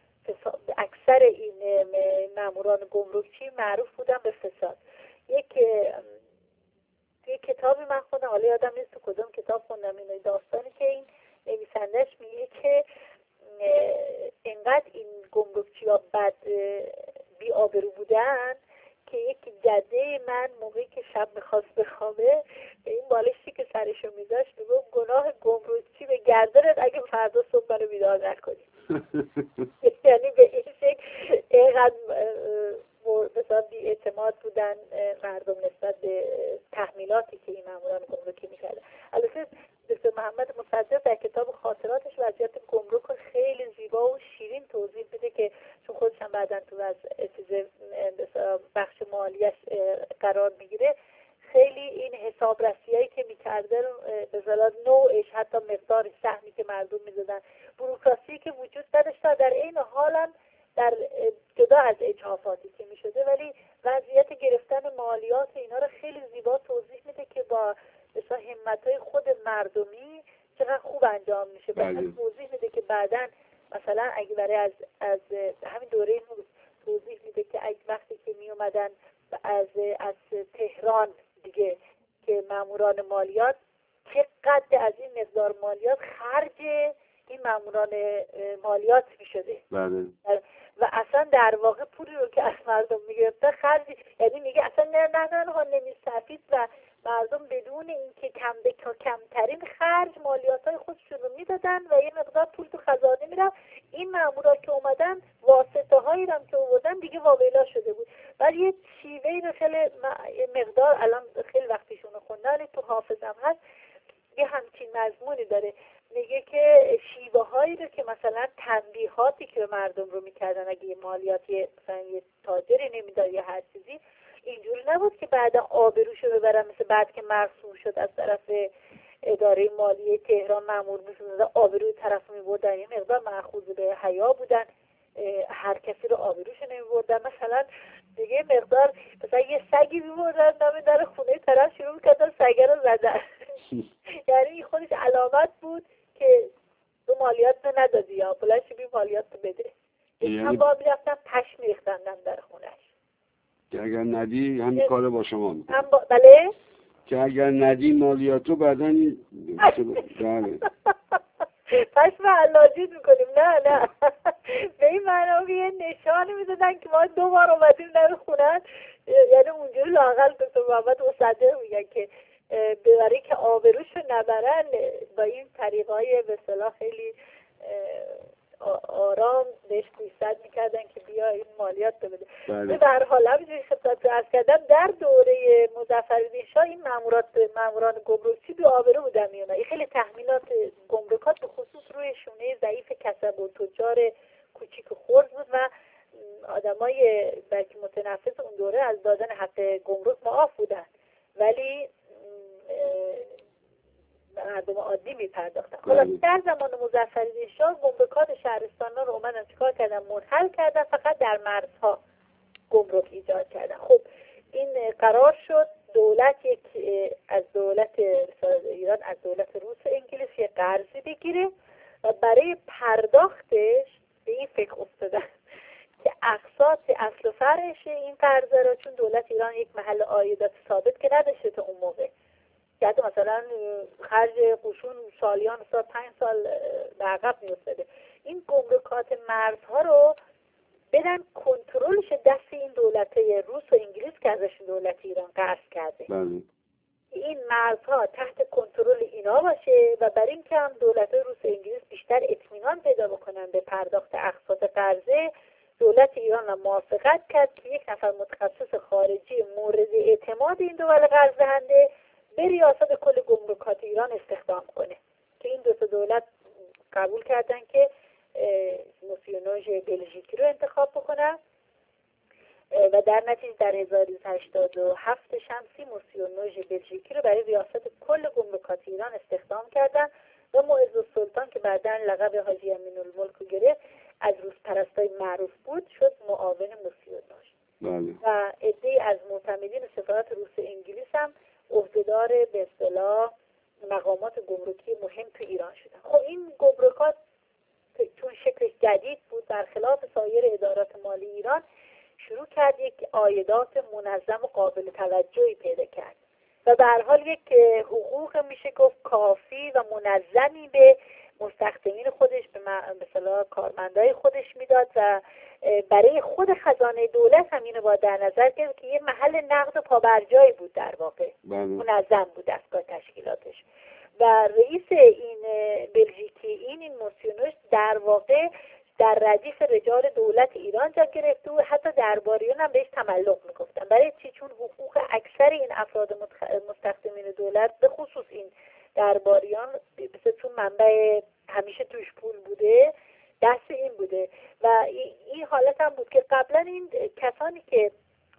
اکثر این ماموران گمرکچی معروف بودن به فساد. یک یک کتابی من خوندم، حالا یادم نیست تو کدوم کتاب خوندم این داستانی که این نویسندش میگه که انقدر این گمرکچی‌ها بد بی آبرو بودن که یک جده من موقعی که شب میخواست بخوابه این بالشتی که سرشو میذاشت میگفت گناه گمرکچی به گردنت اگه فردا صبح منو بیدار نکنی. یعنی به این شکل اینقدر مثلا بی اعتماد بودن مردم نسبت به تحمیلاتی که این ماموران گمرکی میکردن. البته دکتر محمد مصدق در کتاب خاطراتش وضعیت گمرک رو خیلی زیبا و شیرین توضیح میده که چون خودش هم بعداً تو از چیز بخش مالیش قرار میگیره، خیلی این حسابرسیایی که میکرده به ظاهر نوعش، حتی مقدار سهمی که مردم میدادن، بوروکراسی که وجود نداشت در این حال هم در جدا از اجحافاتی که میشده، ولی وضعیت گرفتن مالیات اینا رو خیلی زیبا توضیح میده که با مثلا همتای خود مردمی چقدر خوب انجام میشه. بعد توضیح میده که بعداً مثلا اگه برای از از همین دوره نور توضیح میده که اگه وقتی که می اومدن از از تهران دیگه که ماموران مالیات چقدر از این مقدار مالیات خرج این ماموران مالیات میشده. بله. و اصلا در واقع پولی رو که از مردم میگرفته خرج، یعنی میگه اصلا نه نه نه ها نمی‌صرفید و مردم بدون اینکه کم به کمترین خرج مالیات‌های خودشون رو میدادن و یه مقدار پول تو خزانه میرفت. این مامورا که اومدن واسطه‌هایی هم که آوردن دیگه واویلا شده بود. ولی یه شیوهی رو خیلی مقدار الان خیلی وقتیشون رو خوندن تو حافظم هست، یه همچین مضمونی داره، میگه که شیوه هایی رو که مثلا تنبیهاتی که مردم رو میکردن اگه یه مالیاتی مثلا یه تاجری نمیداد یا هر چیزی، اینجوری نبود که بعدا آبروشو ببرن مثل بعد که مرسوم شد از طرف اداره مالیه تهران مأمور میشدن آبروی طرف میبردن، یه مقدار مأخوذ به حیا بودن، هر کسی رو آبروشو نمیبردن. مثلا دیگه مقدار مثلا یه سگی میبردن نام در خونه طرف شروع میکردن سگه رو زدن. یعنی این خودش علامت بود که تو مالیات رو ندادی یا بلنشی بی مالیات رو بده. یعنی با میرفتن پشم ریختندن در خونش که اگر ندی همین کار با شما میکنه. با... بله؟ که اگر ندی مالیاتو بعدن بله پشم علاجید میکنیم. نه نه به این معنی که یه نشانی میدادن که ما دو بار اومدیم در خونن، یعنی اونجوری لااقل دکتر محمد مصدق میگن که برای که آبروشو نبرن با این طریقای به اصطلاح خیلی آرام بهش گوشزد میکردن که بیا این مالیات بده. بله. به هر حال همینجوری خدمت عرض کردم در دوره مظفرالدین شاه این مامورات ماموران گمرکچی بی آبرو بودن میومد. این خیلی تحمیلات گمرکات به خصوص روی شونه ضعیف کسب و تجار کوچیک و خرد بود و آدمای بلکه متنفس اون دوره از دادن حق گمرک معاف بودن، ولی مردم عادی میپرداختن. خلاص در زمان مظفرالدین شاه گمرکات شهرستان‌ها رو اومدن چیکار کردن؟ منحل کردن، فقط در مرزها گمرک ایجاد کردن. خب این قرار شد دولت یک از دولت ایران از دولت روس انگلیس یک قرضی بگیره و برای پرداختش به این فکر افتادن که اقساط اصل و فرعش این قرضه رو، چون دولت ایران یک محل عایدات ثابت که نداشته تا اون موقع، که حتی مثلا خرج قشون سالیان سال پنج سال به عقب میافتاده، این گمرکات مرزها رو بدن کنترلش دست این دولت روس و انگلیس که ازش دولت ایران قرض کرده. بله. این مرزها تحت کنترل اینا باشه و برای اینکه هم دولت روس و انگلیس بیشتر اطمینان پیدا بکنن به پرداخت اقساط قرضه، دولت ایران هم موافقت کرد که یک نفر متخصص خارجی مورد اعتماد این دول قرض دهنده به ریاست کل گمرکات ایران استخدام کنه، که این دو تا دولت قبول کردن که موسیونوژ بلژیکی رو انتخاب بکنن و در نتیجه در هزار و سیصد و هشتاد و هفت شمسی موسیونوژ بلژیکی رو برای ریاست کل گمرکات ایران استخدام کردن و معز السلطان که بعداً لقب حاجی امین‌الملک رو گرفت، از روس پرستای معروف بود، شد معاون موسیونوژ. بله. و عده‌ای از معتمدین سفارت روس و انگلیس هم عهدهدار به اصطلاح مقامات گمرکی مهم تو ایران شدن. خب این گمرکات چون شکلش جدید بود، برخلاف سایر ادارات مالی ایران شروع کرد یک عایدات منظم و قابل توجهی پیدا کرد و به هر حال یک حقوق میشه گفت کافی و منظمی به مستخدمین خودش، به مثلا کارمندای خودش میداد و برای خود خزانه دولت هم اینو با در نظر گرفت که یه محل نقد و پابرجایی بود، در واقع منظم بود دستگاه تشکیلاتش. و رئیس این بلژیکی این این موسیونوژ در واقع در ردیف رجال دولت ایران جا گرفته و حتی درباریان هم بهش تملق میگفتن. برای چی؟ چون حقوق اکثر این افراد مستخدمین دولت، به خصوص این درباریان، مثل چون منبع همیشه توش پول بوده، دست این بوده و این حالت هم بود که قبلا این کسانی که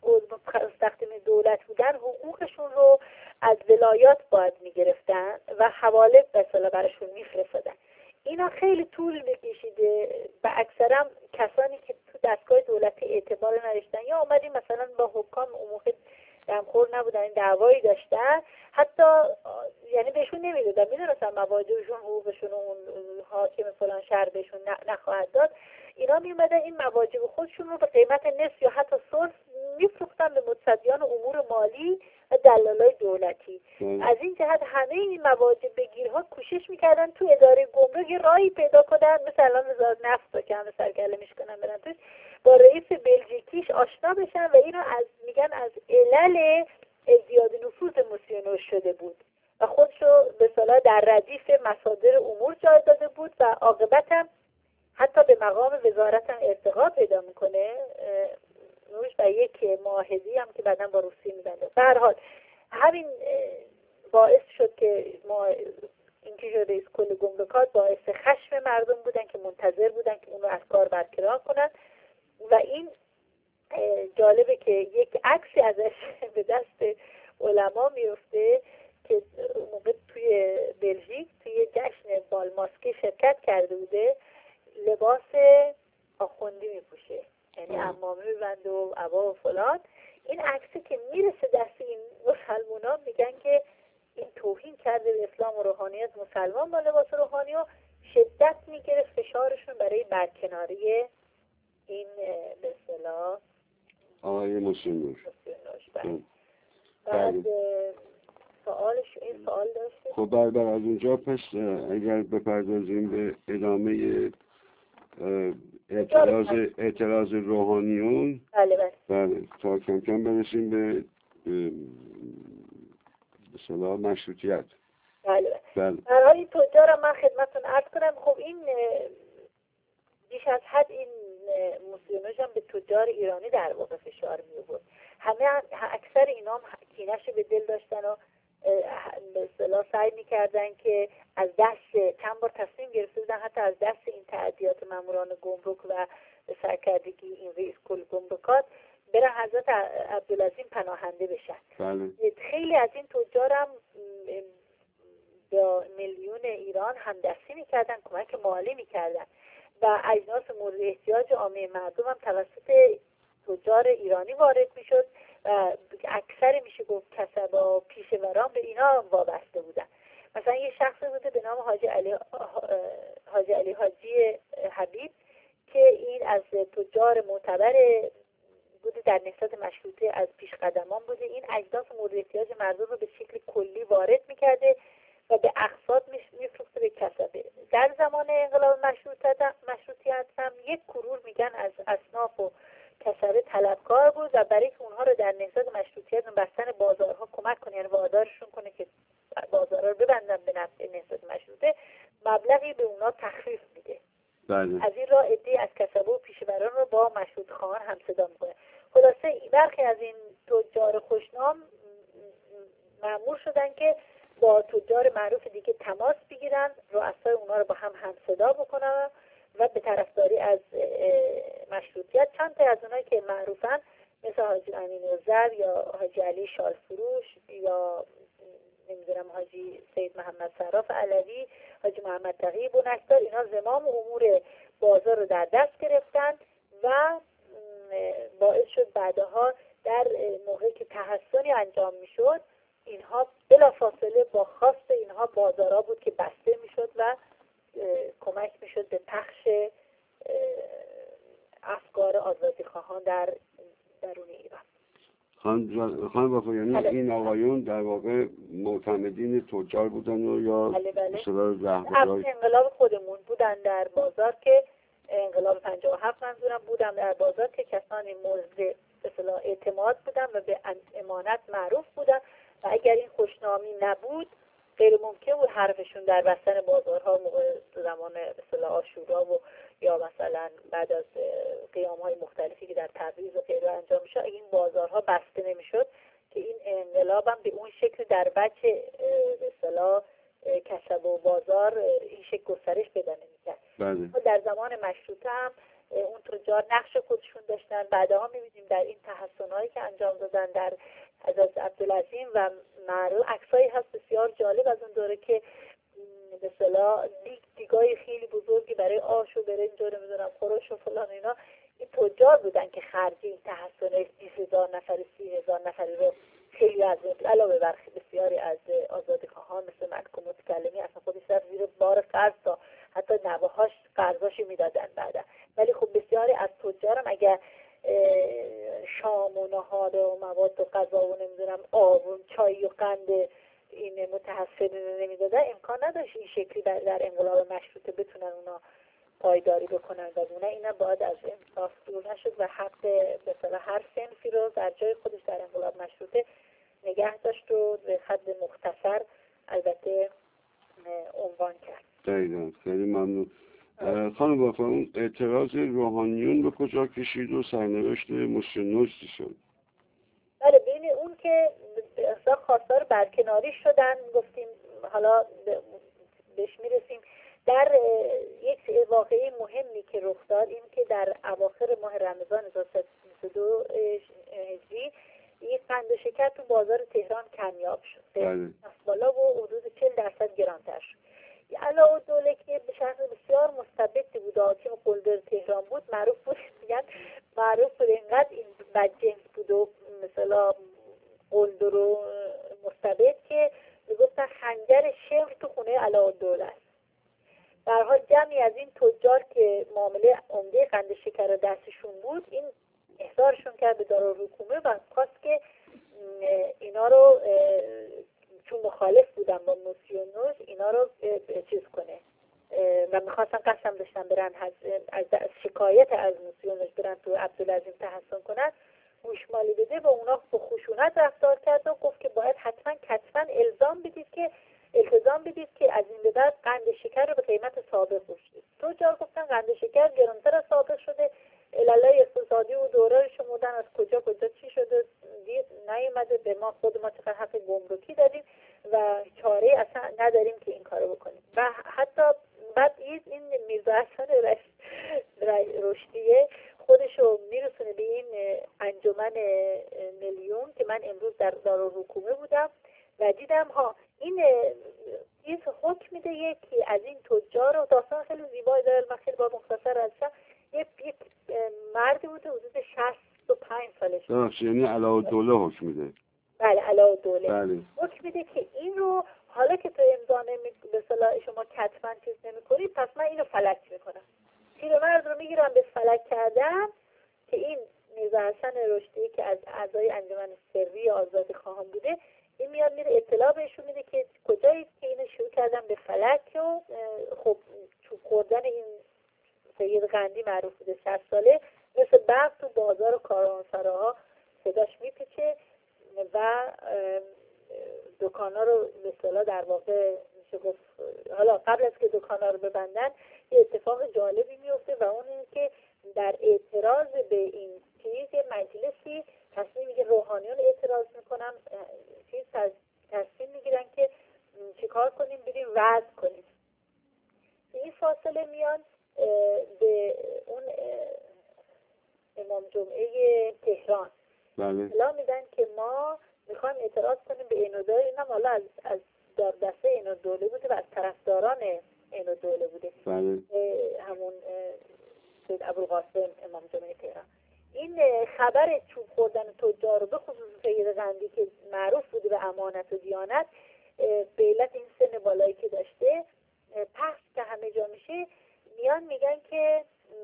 مستخدم دولت بودن حقوقشون رو از ولایات باید میگرفتن و حواله به اصطلاح براشون میفرستادن. اینا خیلی طول میکشیده و اکثرا کسانی که تو دستگاه دولتی اعتبار نداشتن یا اومدیم مثلا با حکام اون موقع دمخور نبودن، این دعوایی داشتن، حتی یعنی بهشون نمیدادن، میدونستن مواجهشون حقوقشون اون حاکم فلان شهر بهشون نخواهد داد، اینا میومدن این مواجه خودشون رو به قیمت نصف یا حتی ثلث میفروختن به متصدیان امور مالی و دلالای دولتی. ام. از این جهت همه این مواجه بگیرها کوشش میکردن تو اداره گمرک راهی پیدا کنن، مثلا وزارت نفت که همه سرگله میشکنن برن توش، با رئیس بلژیکیش آشنا بشن و اینو از میگن از علل زیاد نفوذ موسیونوژ شده بود و خودشو به اصطلاح در ردیف مصادر امور جای داده بود و عاقبت هم حتی به مقام وزارت هم ارتقا پیدا میکنه نوش و یک معاهده‌ای هم که بعداً با روسیه می‌بنده. به هر حال همین باعث شد که ما اینکه رئیس کل گمرکات باعث خشم مردم بودن که منتظر بودن که اون رو از کار برکنار کنن و این جالبه که یک عکسی ازش به دست علما میفته که موقع توی بلژیک توی جشن بالماسکه شرکت کرده بوده، لباس آخوندی میپوشه، یعنی عمامه میبنده و عبا و فلان. این عکسی که میرسه دست این مسلمونا میگن که این توهین کرده به اسلام و روحانیت مسلمان با لباس روحانی و شدت میگیره فشارشون برای برکناری این به اصطلاح آقای موسیونوژ. بعد سوالش این سوال داشته. خب بعد از اونجا پس اگر بپردازیم به ادامه اعتراض اعتراض روحانیون، بله بله بله تا کم کم برسیم به به اصطلاح مشروطیت. بله بله برای این تجار من خدمتتون عرض کنم. خب این بیش از حد این موسیونوژ هم به تجار ایرانی در واقع فشار می آورد. همه هم اکثر اینا هم کینه‌شو به دل داشتن و به اصطلاح سعی می‌کردن که از دست، چند بار تصمیم گرفته بودن حتی از دست این تعدیات ماموران گمرک و سرکردگی این رئیس کل گمرکات برن حضرت عبدالعظیم پناهنده بشن. بله. خیلی از این تجار هم با میلیون ایران همدستی می‌کردن، کمک مالی می‌کردن و اجناس مورد احتیاج عامه مردم هم توسط تجار ایرانی وارد میشد و اکثر میشه گفت کسبا پیشوران به اینا وابسته بودن. مثلا یه شخصی بوده به نام حاجی علی حاجی علی حاجی حبیب که این از تجار معتبر بوده در نهضت مشروطه، از پیش قدمان بوده. این اجناس مورد احتیاج مردم رو به شکل کلی وارد میکرده و به اقساط میفروخته به کسبه. در زمان انقلاب مشروطیت مشروطیت هم یک کرور میگن از اصناف و کسبه طلبکار بود و برای که اونها رو در نهضت مشروطیت و بستن بازارها کمک کنه، یعنی وادارشون کنه که بازارها رو ببندن به نفع نهضت مشروطه، مبلغی به اونها تخفیف میده. بله. از این راه عده‌ای از کسبه و پیشوران رو با مشروط خواهان همصدا میکنه. خلاصه برخی از این تجار خوشنام مأمور شدن که با تجار معروف دیگه تماس بگیرن، رؤسای اونها رو با هم همصدا بکنن و به طرفداری از مشروطیت چند تا از اونایی که معروفن مثل حاجی امین الزر یا حاجی علی شالفروش یا نمیدونم حاجی سید محمد صراف علوی، حاجی محمد تقی بنکدار، اینا زمام امور بازار رو در دست گرفتن و باعث شد بعدها در موقعی که تحسنی انجام میشد اینها بلافاصله با خواست اینها بازارها بود که بسته میشد و کمک میشد به پخش افکار آزادی خواهان در درون ایران. خانم وفایانی این آقایون در واقع معتمدین تجار بودن و یا بله بله. رهبران انقلاب خودمون بودن در بازار که انقلاب پنجاه و هفت منظورم بودن در بازار که کسانی مورد به اصطلاح اعتماد بودن و به امانت معروف بودن و اگر این خوشنامی نبود غیر ممکن بود حرفشون در بستن بازارها موقع زمان به اصطلاح عاشورا و یا مثلا بعد از قیام‌های مختلفی که در تبریز و غیره انجام میشه این بازارها بسته نمیشد که این انقلاب هم به اون شکل در بچه به اصطلاح کسب و بازار این شکل گسترش پیدا نمی‌کرد. بله. در زمان مشروطه هم اون تجار نقش خودشون داشتن. بعدها می‌بینیم در این تحسن‌هایی که انجام دادن در حضرت عبدالعظیم و معروف عکسایی هست بسیار جالب از اون دوره که به اصطلاح دیگ دیگای خیلی بزرگی برای آش و برنج و نمیدونم خورش و فلان اینا این تجار بودن که خرجی این تحسن بیست هزار نفر سی هزار نفری رو خیلی از علاوه بر بسیاری از آزادی خواهان مثل ملک متکلمی اصلا خودش در زیر بار قرض تا حتی نوه‌هاش قرضاشو میدادن بعدا. ولی خب بسیاری از تجارم اگر شام و نهار و مواد و غذا و نمیدونم آب و چای و قند این متحصلین رو نمیدادن امکان نداشت این شکلی در, در انقلاب مشروطه بتونن اونا پایداری بکنن و اونا اینا باید از انصاف دور نشد و حق به اصطلاح هر صنفی رو در جای خودش در انقلاب مشروطه نگه داشت و به حد مختصر البته عنوان کرد. دقیقاً. خیلی ممنون. خانم وفایانی اعتراض روحانیون به کجا کشید و سرنوشت موسیونوژ چی شد؟ بله بین اون که اصلا خواستار برکناری شدن گفتیم حالا بهش میرسیم. در یک واقعه مهمی که رخ داد این که در اواخر ماه رمضان هزار و سیصد و بیست و دو هجری یک قند و شکر تو بازار تهران کمیاب شد. بله. بالا و حدود چهل درصد گرانتر شد. علاءالدوله که به شخص بسیار مستبدی بود، حاکم قلدر تهران بود، معروف بود میگن معروف بود اینقدر این بدجنس بود و مثلا قلدر و مستبد که میگفتن خنجر شمر تو خونه علاءالدوله است. در حال جمعی از این تجار که معامله عمده قند شکر را دستشون بود این احضارشون کرد به دارالحکومه و خواست که اینا رو چون مخالف بودن با موسیونوژ اینا رو چیز کنه و میخواستن قسم داشتن برن از شکایت از موسیونوژ برن تو عبدالعظیم تحسن کنن گوشمالی بده و اونا با خشونت رفتار کرد و گفت که باید حتما کتبا الزام بدید که التزام بدید که از این به بعد قند شکر رو به قیمت سابق بفروشید. تجار گفتن قند شکر گرانتر از سابق شده، عللای اقتصادی و دوره شمردن از کجا کجا چی شده دید نیومده، به ما خود ما چقدر حق گمرکی دادیم و چاره اصلا نداریم که این کارو بکنیم. و حتی بعد این میرزا حسن رشدیه خودشو میرسونه به این انجمن میلیون که من امروز در دارالحکومه بودم و دیدم ها این یه حکم میده یکی از این تجار و داستان خیلی زیبایی داره، من خیلی با مختصر ازشم. یک یک مردی بوده حدود شصت و پنج سالش درست، یعنی علاءالدوله حکم میده. بله علاءالدوله بله. حکم میده که این رو حالا که تو امضا نمی به اصطلاح شما کتبا چیز نمی‌کنی پس من اینو فلک میکنم. پیرمرد رو میگیرم به فلک کردن که این میرزا حسن رشدی که از اعضای انجمن سری آزادی خواهان بوده، این میاد میره اطلاع بهشون میده که کجایی که اینو شروع کردن به فلک و خب چوب خوردن این سید قندی معروف بوده شصت ساله مثل برق تو بازار و کاروانسراها صداش میپیچه و دکانا رو به اصطلاح در واقع میشه گفت حالا قبل از که دکانا رو ببندن یه اتفاق جالبی میفته و اون این که در اعتراض به این چیز مجلسی تصمیم میگه روحانیون اعتراض میکنن، چیز تصمیم میگیرن که چیکار کنیم بریم وعظ کنیم. این فاصله میان به اون امام جمعه تهران اطلاع میدن که ما میخوایم اعتراض کنیم به اینودوله. اینم حالا از از دسته اینودوله بوده و از طرفداران اینودوله بوده. بله. همون سید ابوالقاسم امام جمعه تهران. این خبر چوب خوردن تجار رو به خصوص سید قندی که معروف بوده به امانت و دیانت به علت این سن بالایی که داشته پخش که همه جا میشه، میان میگن که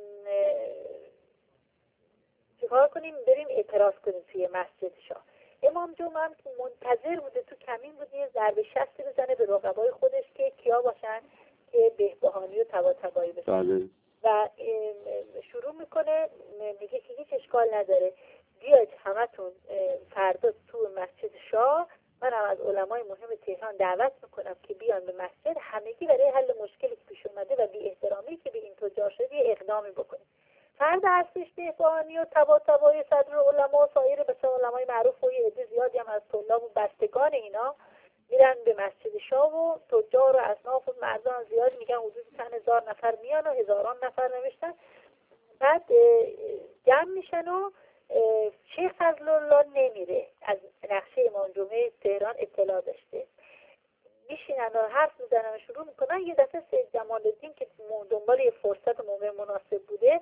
چیکار کنیم بریم اعتراض کنیم توی مسجد شاه. امام جمعه هم که منتظر بوده تو کمین بوده یه ضربه شستی بزنه به رقبای خودش که کیا باشن که بهبهانی و طباطبایی بشن و شروع میکنه میگه که هیچ اشکال نداره بیاید همتون فردا تو مسجد شاه، من هم از علمای مهم تهران دعوت میکنم که بیان به مسجد، همگی برای حل مشکلی که پیش اومده و بی احترامی که به این تجار شده یه اقدامی بکنیم. فردا هستش بهبهانی و طباطبایی صدر علما و سایر بسیار علمای معروف و یه عده زیادی هم از طلاب و بستگان اینا میرن به مسجد شاه و تجار و اصناف و مردان زیاد میگن حدود چند هزار نفر میان و هزاران نفر نوشتن. بعد جمع میشن و شیخ فضلالله نمیره، از نقشه امام جمعه تهران اطلاع داشته، میشینن و حرف میزنن و شروع میکنن. یه دفعه سید جمال الدین که دنبال یه فرصت موقع مناسب بوده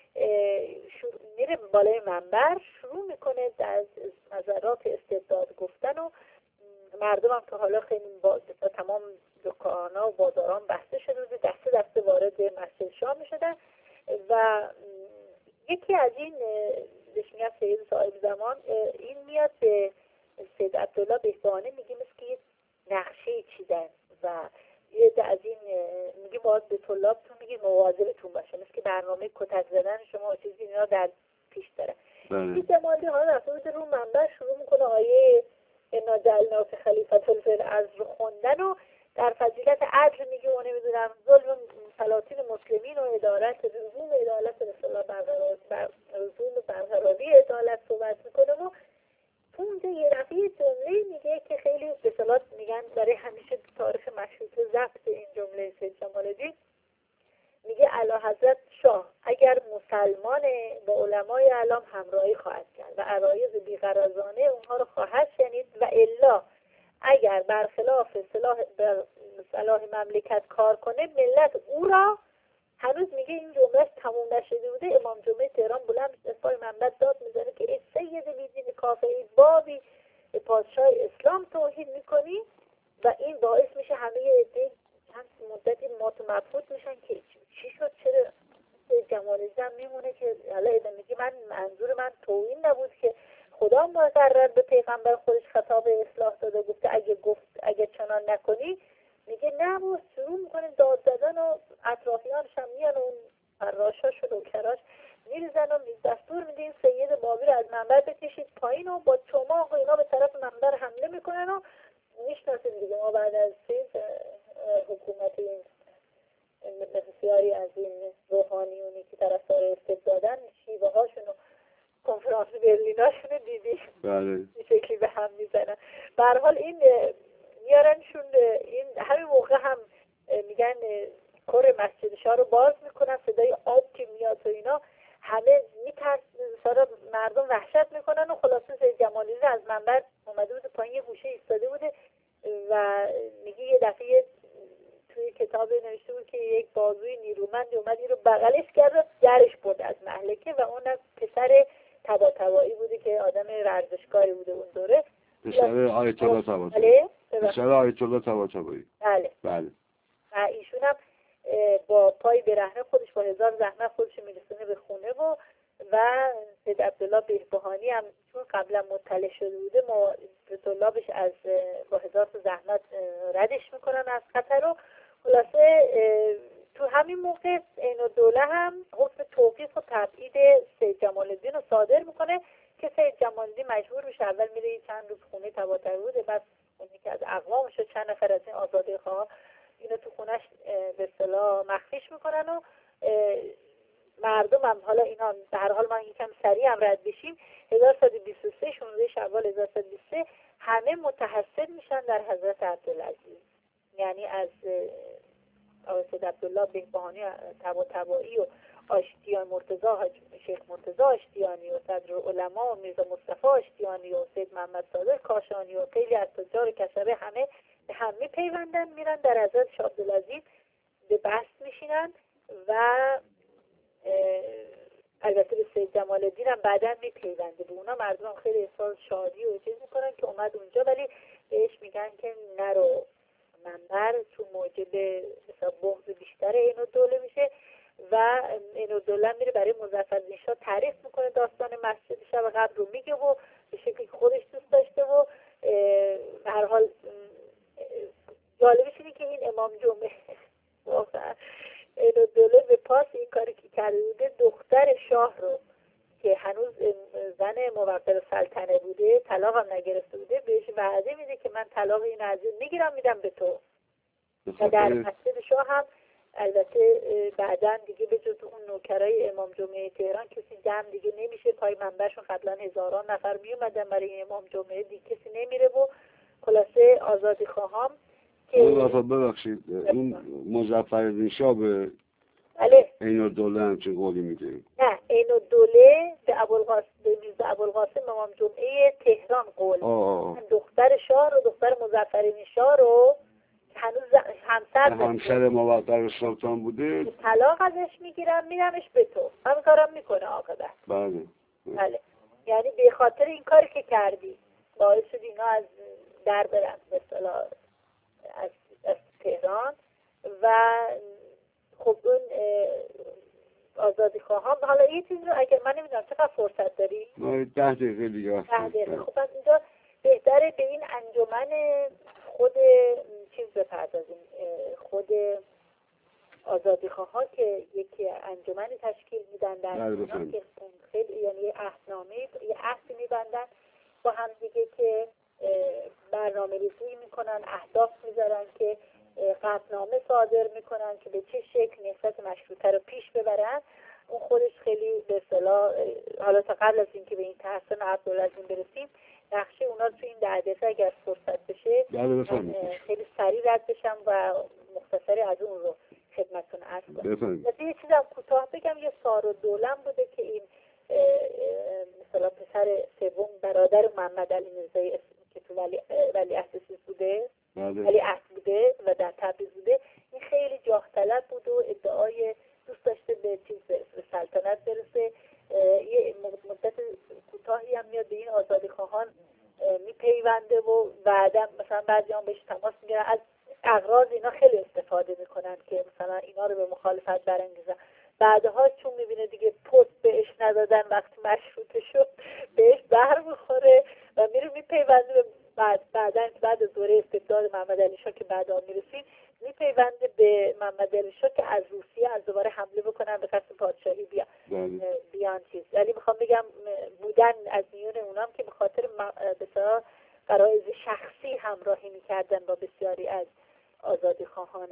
میره بالای منبر شروع میکنه از نظرات استبداد گفتن و مردم هم که حالا خیلی با تمام دکانا و بازاران بسته شده بود دسته دسته وارد مسجد شاه میشدن و یکی از این بهش میگن سید صاحب زمان این میاد به سید عبدالله بهبهانی میگه مثل که یه نقشه چیدن و یه از این میگه باید به طلابتون میگه مواظبتون باشه مثل که برنامه کتک زدن شما چیزی اینا در پیش داره. این جمالی ها رفته رو منبر شروع میکنه آیه انا جعلناک خلیفة فی الارض رو خوندن و در فضیلت عدل میگه و نمیدونم ظلم سلاطین مسلمین و عدالت رزوم عدالت رسول برقرار بر رزوم برقراری عدالت صحبت میکنه و تو اونجا یه رفیع جمله میگه که خیلی به اصطلاح میگن برای همیشه تاریخ مشروطه ضبط این جمله سید جمال الدین میگه اعلیحضرت شاه اگر مسلمان با علمای اعلام همراهی خواهد کرد و عرایض بی‌غرضانه اونها رو خواهد شنید و الا اگر برخلاف صلاح صلاح مملکت کار کنه ملت او را، هنوز میگه این جملهش تموم نشده بوده، امام جمعه تهران بلند از پای منبر داد میزنه که ای سید بیدین کافر، ای بابی پادشاه اسلام توهین میکنی و این باعث میشه همه عده چند مدتی مات و مبهوت میشن که چی شد چرا جمال الدین میمونه که حالا ادامه میگه من منظور من توهین نبود که خدا مقرر به پیغمبر خودش خطاب اصلاح داده گفته اگه گفت اگه چنان نکنی، میگه نه و شروع میکنه داد زدن و اطرافیانش هم میان و اون فراشاش و نوکراش میریزن و دستور میده این سید بابی رو از منبر بکشید پایین و با چماق و اینا به طرف منبر حمله میکنن و میشناسید دیگه ما بعد از چیز ماس برلیناشون دیدی بله این شکلی به هم میزنن. به هر حال این میارنشون، این همین موقع هم میگن کور مسجد شاه رو باز میکنن، صدای آب که میاد و اینا، همه میترس، سارا مردم وحشت میکنن و خلاصه سید جمالی از منبر اومده بود پایین یه گوشه ایستاده بوده و میگه یه دفعه توی کتاب نوشته بود که یک بازوی نیرومندی اومد این رو بغلش کرد و درش برد از محلکه و اون پسر طباطبایی بوده که آدم ورزشکاری بوده اون دوره، پسر آیت الله طباطبایی. پسر آیت الله طباطبایی. بله بله. و ایشون هم با پای برهنه خودش با هزار زحمت خودش میرسونه به خونه و و سید عبدالله بهبهانی هم چون قبلا مطلع شده بوده ما طلابش از با هزار زحمت ردش میکنن از خطر رو. خلاصه تو همین موقع عین الدوله هم حکم توقیف و تبعید سید جمال الدین رو صادر میکنه که سید جمال الدین مجبور میشه اول میره چند روز خونه طباطبایی بوده، بعد خونه که از اقوامش و چند نفر از این آزاده خواه اینو تو خونش به اصطلاح مخفیش میکنن و مردم هم حالا اینا به هر حال ما یکم سریع هم رد بشیم هزار و صد و بیست و سه شانزده شوال هزار و صد و بیست و سه همه متحسن میشن در حضرت عبدالعزیز، یعنی از آقای سید عبدالله بهبهانی طباطبایی و آشتیان مرتضی شیخ مرتضی آشتیانی و صدر علما و میرزا مصطفی آشتیانی و سید محمد صادق کاشانی و خیلی از تجار کسبه همه هم میپیوندن میرن در حضرت شاه عبدالعزیز به بست میشینن و البته به سید جمال الدین هم بعدا میپیونده. به اونا مردم هم خیلی احساس شادی و چیز میکنن که اومد اونجا، ولی بهش میگن که نرو منبر چون موجب حساب بغض بیشتر عین الدوله میشه و عین الدوله میره برای مظفرالدین شاه تعریف میکنه داستان مسجد شب قبل رو میگه و به شکلی خودش دوست داشته و به هر حال جالبش اینه که این امام جمعه واقعا عین الدوله به پاس این کاری که کرده بوده دختر شاه رو که هنوز زن موقر سلطنه بوده طلاق هم نگرفته بوده بهش وعده میده که من طلاق این عزیز میگیرم میدم به تو و در مسجد شاه هم البته بعداً دیگه به جز اون نوکرای امام جمعه تهران کسی جمع دیگه نمیشه، پای منبرشون قبلا هزاران نفر میومدن برای امام جمعه دیگه کسی نمیره و خلاصه آزادی خواهام که ببخشید این مظفرالدین شاه به بله عین الدوله همچین قولی میده؟ نه عین الدوله به ابوالقاسم به میرزا ابوالقاسم امام جمعه تهران قول دختر شاه رو دختر مظفرالدین شاه رو هنوز همسر همسر موقر سلطان بوده طلاق ازش میگیرم میدمش به تو، همین کارم میکنه عاقبت. بله بله یعنی به خاطر این کاری که کردی باعث شد اینا از در برن به اصطلاح از, از تهران و خب اون آزادی خواهم. حالا یه چیز رو اگر من نمیدونم چقدر فرصت داری؟ ما ده دقیقه دیگه ده دقیقه. خب از اینجا بهتره به این انجمن خود چیز بپردازیم، خود آزادی خواها که یک انجمنی تشکیل میدن در ایران که خیلی یعنی یه عهدنامه یه عهدی میبندن با هم دیگه که برنامه ریزی میکنن، اهداف میذارن که قطعنامه صادر میکنن که به چه شکل نهضت مشروطه رو پیش ببرن. اون خودش خیلی به اصطلاح حالا تا قبل از اینکه به این تحسن عبدالعزیز برسیم نقشه اونا رو تو این ده دقیقه اگر فرصت بشه خیلی سریع رد بشم و مختصری از اون رو خدمتتون عرض کنم. یه چیز هم کوتاه بگم، یه سارو دولم بوده که این مثلا پسر سوم برادر محمد علی میرزایی که تو ولی ولی عهد بوده ولی عهد بوده و در تبریز بوده، این خیلی جاه طلب بود و ادعای دوست داشته به چیز به سلطنت برسه. یه مدت کوتاهی هم میاد به این آزادی خواهان میپیونده و بعدا مثلا بعضی هم بهش تماس میگیرن، از اغراض اینا خیلی استفاده میکنن که مثلا اینا رو به مخالفت برانگیزن. بعدها چون میبینه دیگه پست بهش ندادن وقتی مشروطه شد بهش بر میخوره و میره میپیونده بعد بعدن بعد از دوره استبداد محمد علی شاه که بعدا میرسیم میپیونده به محمد علی شاه که از روسیه از دوباره حمله بکنن به قصد پادشاهی بیان بیان چیز. ولی میخوام بگم بودن از میون اونام که به خاطر بسیار غرایز شخصی همراهی میکردن با بسیاری از آزادی خواهان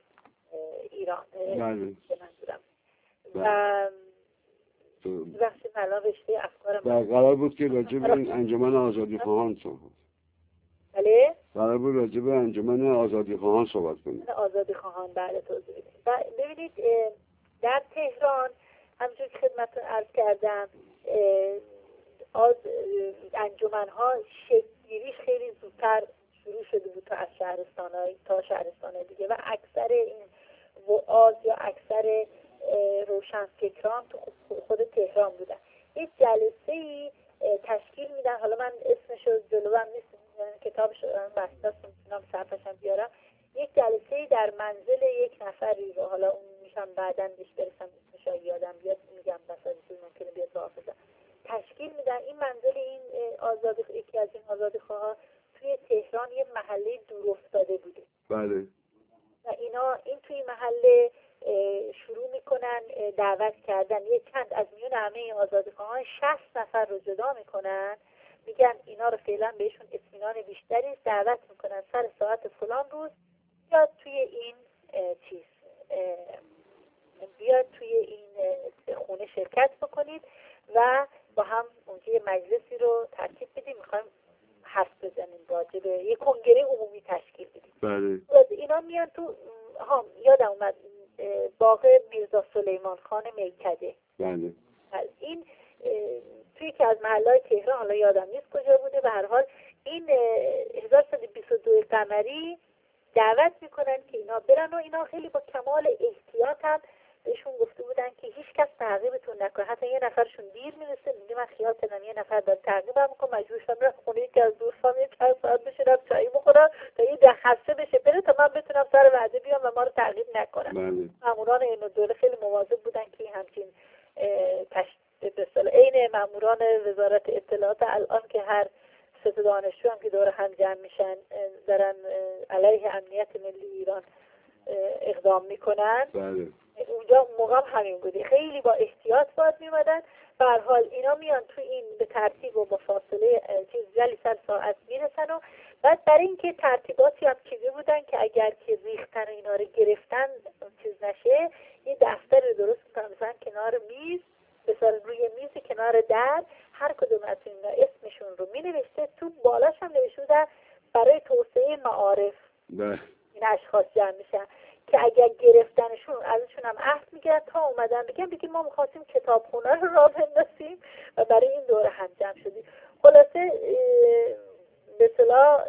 ایران منظورم و بخشی ملا رشته افکار در قرار بود که راجع به این انجمن آزادی خواهان صحبت. بله؟ قرار بود راجع به انجمن آزادی خواهان صحبت کنیم. آزادی خواهان بله توضیح بدیم. ببینید در تهران همونجور که خدمتتون عرض کردم از انجمن‌ها شکل‌گیریش خیلی زودتر شروع شده بود تا از شهرستان‌های تا شهرستان‌های دیگه و اکثر این وعاظ یا اکثر روشنفکران تو خود تهران بودن. یک جلسه‌ای تشکیل میدن، حالا من اسمشو جلوم نیست، کتابش بسته است میتونم صفحه‌شم بیارم. یک جلسه‌ای در منزل یک نفری رو، حالا اون میشم بعداً بهش برسم اسمش یادم بیاد میگم، مثلا ممکنه بیاد تو حافظه، تشکیل میدن. این منزل این آزادی، یکی از این آزادیخواها توی تهران یه محله دور افتاده بوده. بله. و اینا این توی محله شروع میکنن دعوت کردن. یه چند از میون همه این آزادیخواهان شصت نفر رو جدا میکنن، میگن اینا رو فعلا بهشون اطمینان بیشتری دعوت میکنن سر ساعت فلان روز بیاد توی این چیز بیاد توی این خونه شرکت بکنید و با هم اونجا یه مجلسی رو ترتیب بدیم، میخوایم حرف بزنیم راجع به یه کنگره عمومی تشکیل بدیم. بله. اینا میان تو، ها یادم اومد، باغ میرزا سلیمان خان میکده. بله. این توی که از محله‌های تهران، حالا یادم نیست کجا بوده، به هر حال این هزار و سیصد و بیست و دو قمری دعوت میکنن که اینا برن و اینا خیلی با کمال احتیاط هم بهشون گفته بودن که هیچ کس تعقیبتون نکنه. حتی یه نفرشون دیر میرسه، میگه من خیال کردم یه نفر داره تعقیبم میکنه، مجبور شدم رفتم خونه یکی از دوستام یه چند ساعت بشینم چایی بخورم تا این خسته بشه بره تا من بتونم سر وعده بیام و ما رو تعقیب نکنن. بله. ماموران این دوره خیلی مواظب بودن که همچین به اصطلاح عین ماموران وزارت اطلاعات الان که هر سه دانشجو هم که دور هم جمع میشن دارن علیه امنیت ملی ایران اقدام میکنن. بله. اونجا موقع همین بودی، خیلی با احتیاط باید میمدن. به هر حال اینا میان تو این به ترتیب و با فاصله چیز جلسه ساعت میرسن و بعد برای اینکه ترتیباتی هم چیزی بودن که اگر که ریختن اینا رو گرفتن چیز نشه، یه دفتر رو درست میکنن مثلا کنار میز، مثلا روی میز کنار در، هر کدوم از اینا اسمشون رو مینوشته، تو بالاش هم نوشته برای توسعه معارف. بله. این اشخاص جمع میشن که اگر گرفتنشون ازشون هم عهد میگیرن تا اومدن بگن بگیم ما میخواستیم کتابخونه رو راه بندازیم و برای این دوره هم جمع شدیم. خلاصه به اصطلاح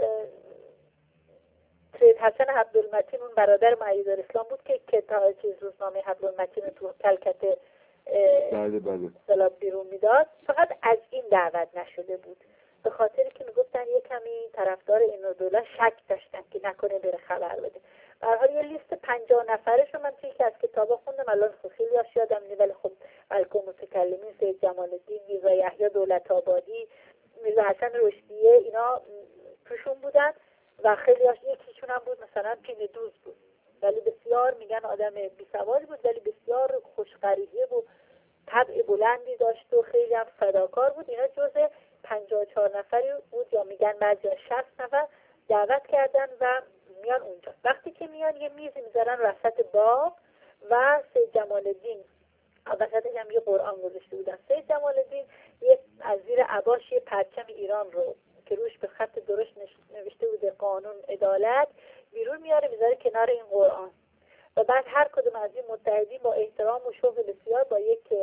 سید حسن عبدالمتین اون برادر مؤیدالله اسلام بود که کتاب چیز روزنامه عبدالمتین تو کلکته بله بله اصطلاح بیرون میداد. فقط از این دعوت نشده بود، به خاطر که میگفتن یه کمی طرفدار این دوله شک داشتن که نکنه بره خبر بده. به هر حال یه لیست پنجاه نفرش رو من توی که از کتابا خوندم، الان خیلی هاش یادم نیست، ولی خب ملکه متکلمین، سید جمال الدین، میرزا یحیی دولت آبادی، میرزا حسن رشدیه، اینا توشون بودن و خیلی هاش یکیشون هم بود مثلا پین دوز بود، ولی بسیار میگن آدم بی‌سوادی بود ولی بسیار خوش‌قریحه بود، طبع بلندی داشت و خیلی هم فداکار بود. اینا جزء پنجاه و چهار نفری بود یا میگن بعضیا شصت نفر دعوت کردن و میان اونجا. وقتی که میان یه میزی میذارن وسط باغ و سید جمال الدین وسطش هم یه قرآن گذاشته بودن. سید جمال الدین یه از زیر عباش یه پرچم ایران رو که روش به خط درشت نوشته بوده قانون عدالت بیرون میاره میذاره کنار این قرآن و بعد هر کدوم از این متحدین با احترام و شوق بسیار با یک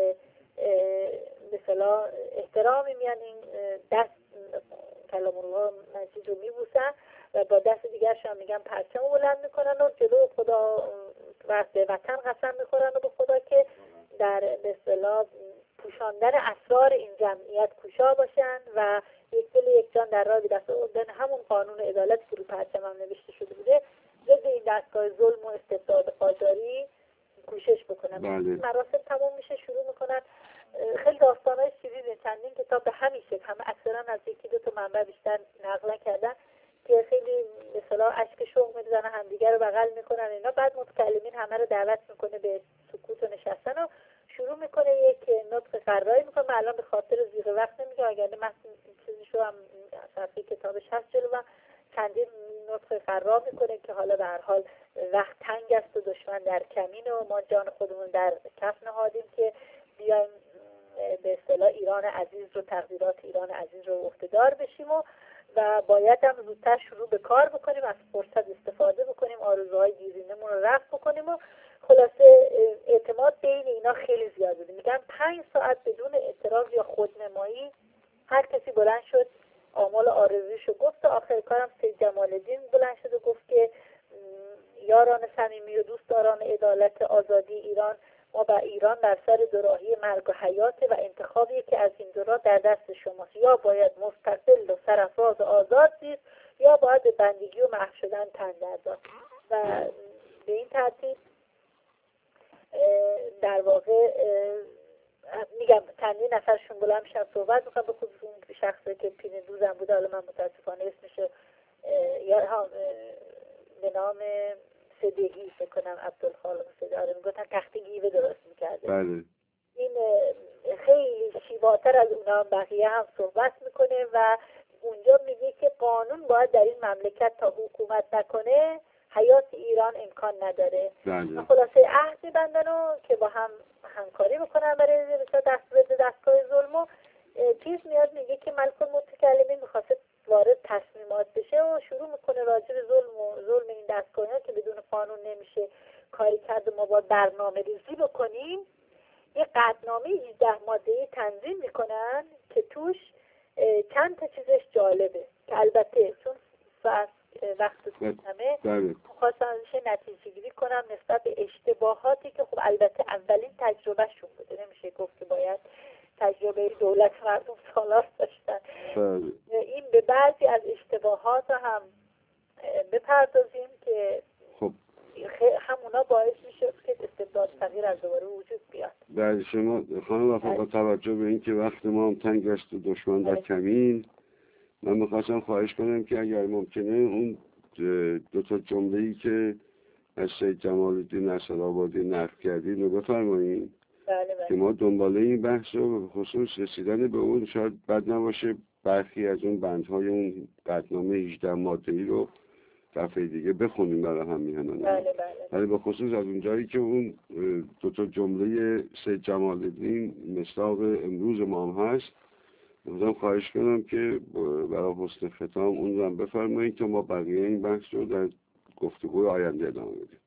مثلا احترامی میان این دست کلام الله مجید رو میبوسن و با دست دیگرشون میگن پرچم رو بلند میکنن و جلو خدا و به وطن قسم میخورن و به خدا که در به اصطلاح پوشاندن اسرار این جمعیت کوشا باشن و یک دل یک جان در راه دست آوردن همون قانون عدالت که رو پرچم هم نوشته شده بوده ضد این دستگاه ظلم و استبداد قاجاری کوشش بکنن. مراسم تموم میشه، شروع میکنن. خیلی داستانای شیرینه، چندین کتاب به همین شکل، همه اکثرا از یکی دو تا منبع بیشتر نقل کردن که خیلی مثلا اشک شوق میزنن، همدیگه رو بغل میکنن اینا. بعد متکلمین همه رو دعوت میکنه به سکوت و نشستن و شروع میکنه یک نطق فرایی میکنه. من الان به خاطر زیغ وقت نمیگم، اگر من چیزیشو هم صفحه کتابش هست جلو من چندین نطق فرا میکنه که حالا به هر حال وقت تنگ است و دشمن در کمین و ما جان خودمون در کف نهادیم که بیایم به اصطلاح ایران عزیز رو تقدیرات ایران عزیز رو عهده‌دار بشیم و و باید هم زودتر شروع به کار بکنیم، از فرصت استفاده بکنیم، آرزوهای دیرینمون رو رفع بکنیم و خلاصه اعتماد بین اینا خیلی زیاده. میگن پنج ساعت بدون اعتراض یا خودنمایی هر کسی بلند شد آمال آرزویشو گفت و آخر کارم سید جمال الدین بلند شد و گفت که یاران صمیمی و دوستداران عدالت آزادی ایران، ما با ایران در سر دوراهی مرگ و حیات و انتخابی که از این دو راه در دست شماست. یا باید مستقل و سرافراز و آزاد زیست یا باید به بندگی و محو شدن تن داد. و به این ترتیب در واقع میگم چندین نفرشون بلند میشن صحبت میکنن، به خصوص اون شخصی که پین دوزم بوده، حالا من متاسفانه اسمش یا ها به نام صدیقی فکر کنم عبدالخالق صدیقی، آره میگفتن تخت گیوه درست میکرده. بله. این خیلی شیواتر از اونا هم بقیه هم صحبت میکنه و اونجا میگه که قانون باید در این مملکت تا حکومت نکنه حیات ایران امکان نداره. بله. خلاصه عهد بندن که با هم همکاری بکنن برای دست به دستگاه ظلم و چیز میاد میگه که ملک المتکلمین میخواسته وارد تصمیمات بشه و شروع میکنه راجع به ظلم و ظلم این دستگاه که بدون قانون نمیشه کاری کرد. ما باید برنامه ریزی بکنیم. یه قطعنامه هجده ماده‌ای تنظیم میکنن که توش چند تا چیزش جالبه که البته چون وقت کمه خواستم ازش نتیجه گیری کنم نسبت به اشتباهاتی که خب البته اولین تجربه شون بوده، نمیشه گفت که باید تجربه دولت مردم سالاس داشتن. این به بعضی از اشتباهات هم بپردازیم که خب همونا باعث میشه که استبداد فقیر از دوباره وجود بیاد. بله شما خانم وفا با توجه به اینکه وقت ما هم تنگ است و دشمن در کمین، من میخواستم خواهش کنم که اگر ممکنه اون دو تا جمله‌ای که از سید جمال الدین اسدآبادی نقل کردید رو بفرمایید. بله بله. که ما دنباله این بحث رو به خصوص رسیدن به اون شاید بد نباشه برخی از اون بندهای اون قطعنامه هجده ماده‌ای رو دفعه دیگه بخونیم برای هم میهنانه. بله بله. ولی به خصوص از اون جایی که اون دو تا جمله سید جمال الدین مصداق امروز ما هم هست، بازم خواهش کنم که برای حسن ختام اون رو هم بفرمایید تا ما بقیه این بحث رو در گفتگوی آینده ادامه بدیم.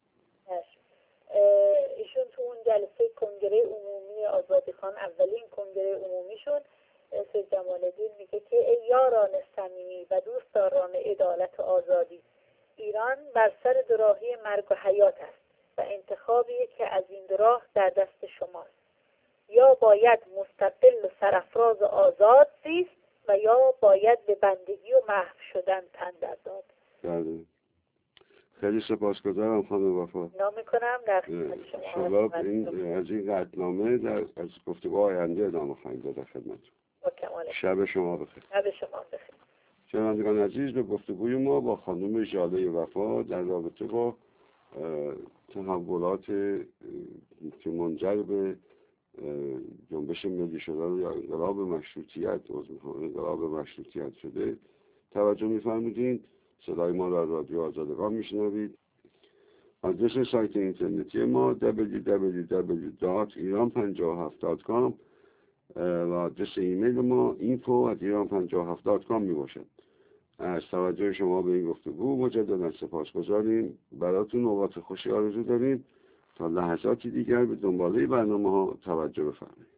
ایشون تو اون جلسه کنگره عمومی آزادیخوان، اولین کنگره عمومیشون، سید جمال الدین میگه که ای یاران صمیمی و دوستداران عدالت و آزادی، ایران بر سر دوراهی مرگ و حیات است و انتخابی که از این دو راه در دست شماست. یا باید مستقل و سرافراز و آزاد زیست و یا باید به بندگی و محو شدن تن داد. بله. خیلی سپاسگزارم خانم وفا. نام میکنم در خدمت شما. شما این از این قطعنامه در از گفتگو آینده ادامه خواهیم داد خدمت. شب شما بخیر. شب شما بخیر. شنوندگان عزیز، به گفتگوی ما با خانم ژاله وفا در رابطه با تحولات که منجر به جنبش ملی شدن یا انقلاب مشروطیت انقلاب مشروطیت شده توجه می‌فرمودید. صدای ما در رادیو آزادگان میشنوید. آدرس سایت اینترنتی ما دبلیو دبلیو دبلیو دات ایران پنجاه و هفت دات کام و آدرس ایمیل ما اینفو ات ایران پنجاه و هفت دات کام می باشد. از توجه شما به این گفتگو مجددا سپاسگزاریم. براتون نوبت خوشی آرزو داریم. تا لحظاتی دیگر به دنباله برنامه ها توجه بفرمایید.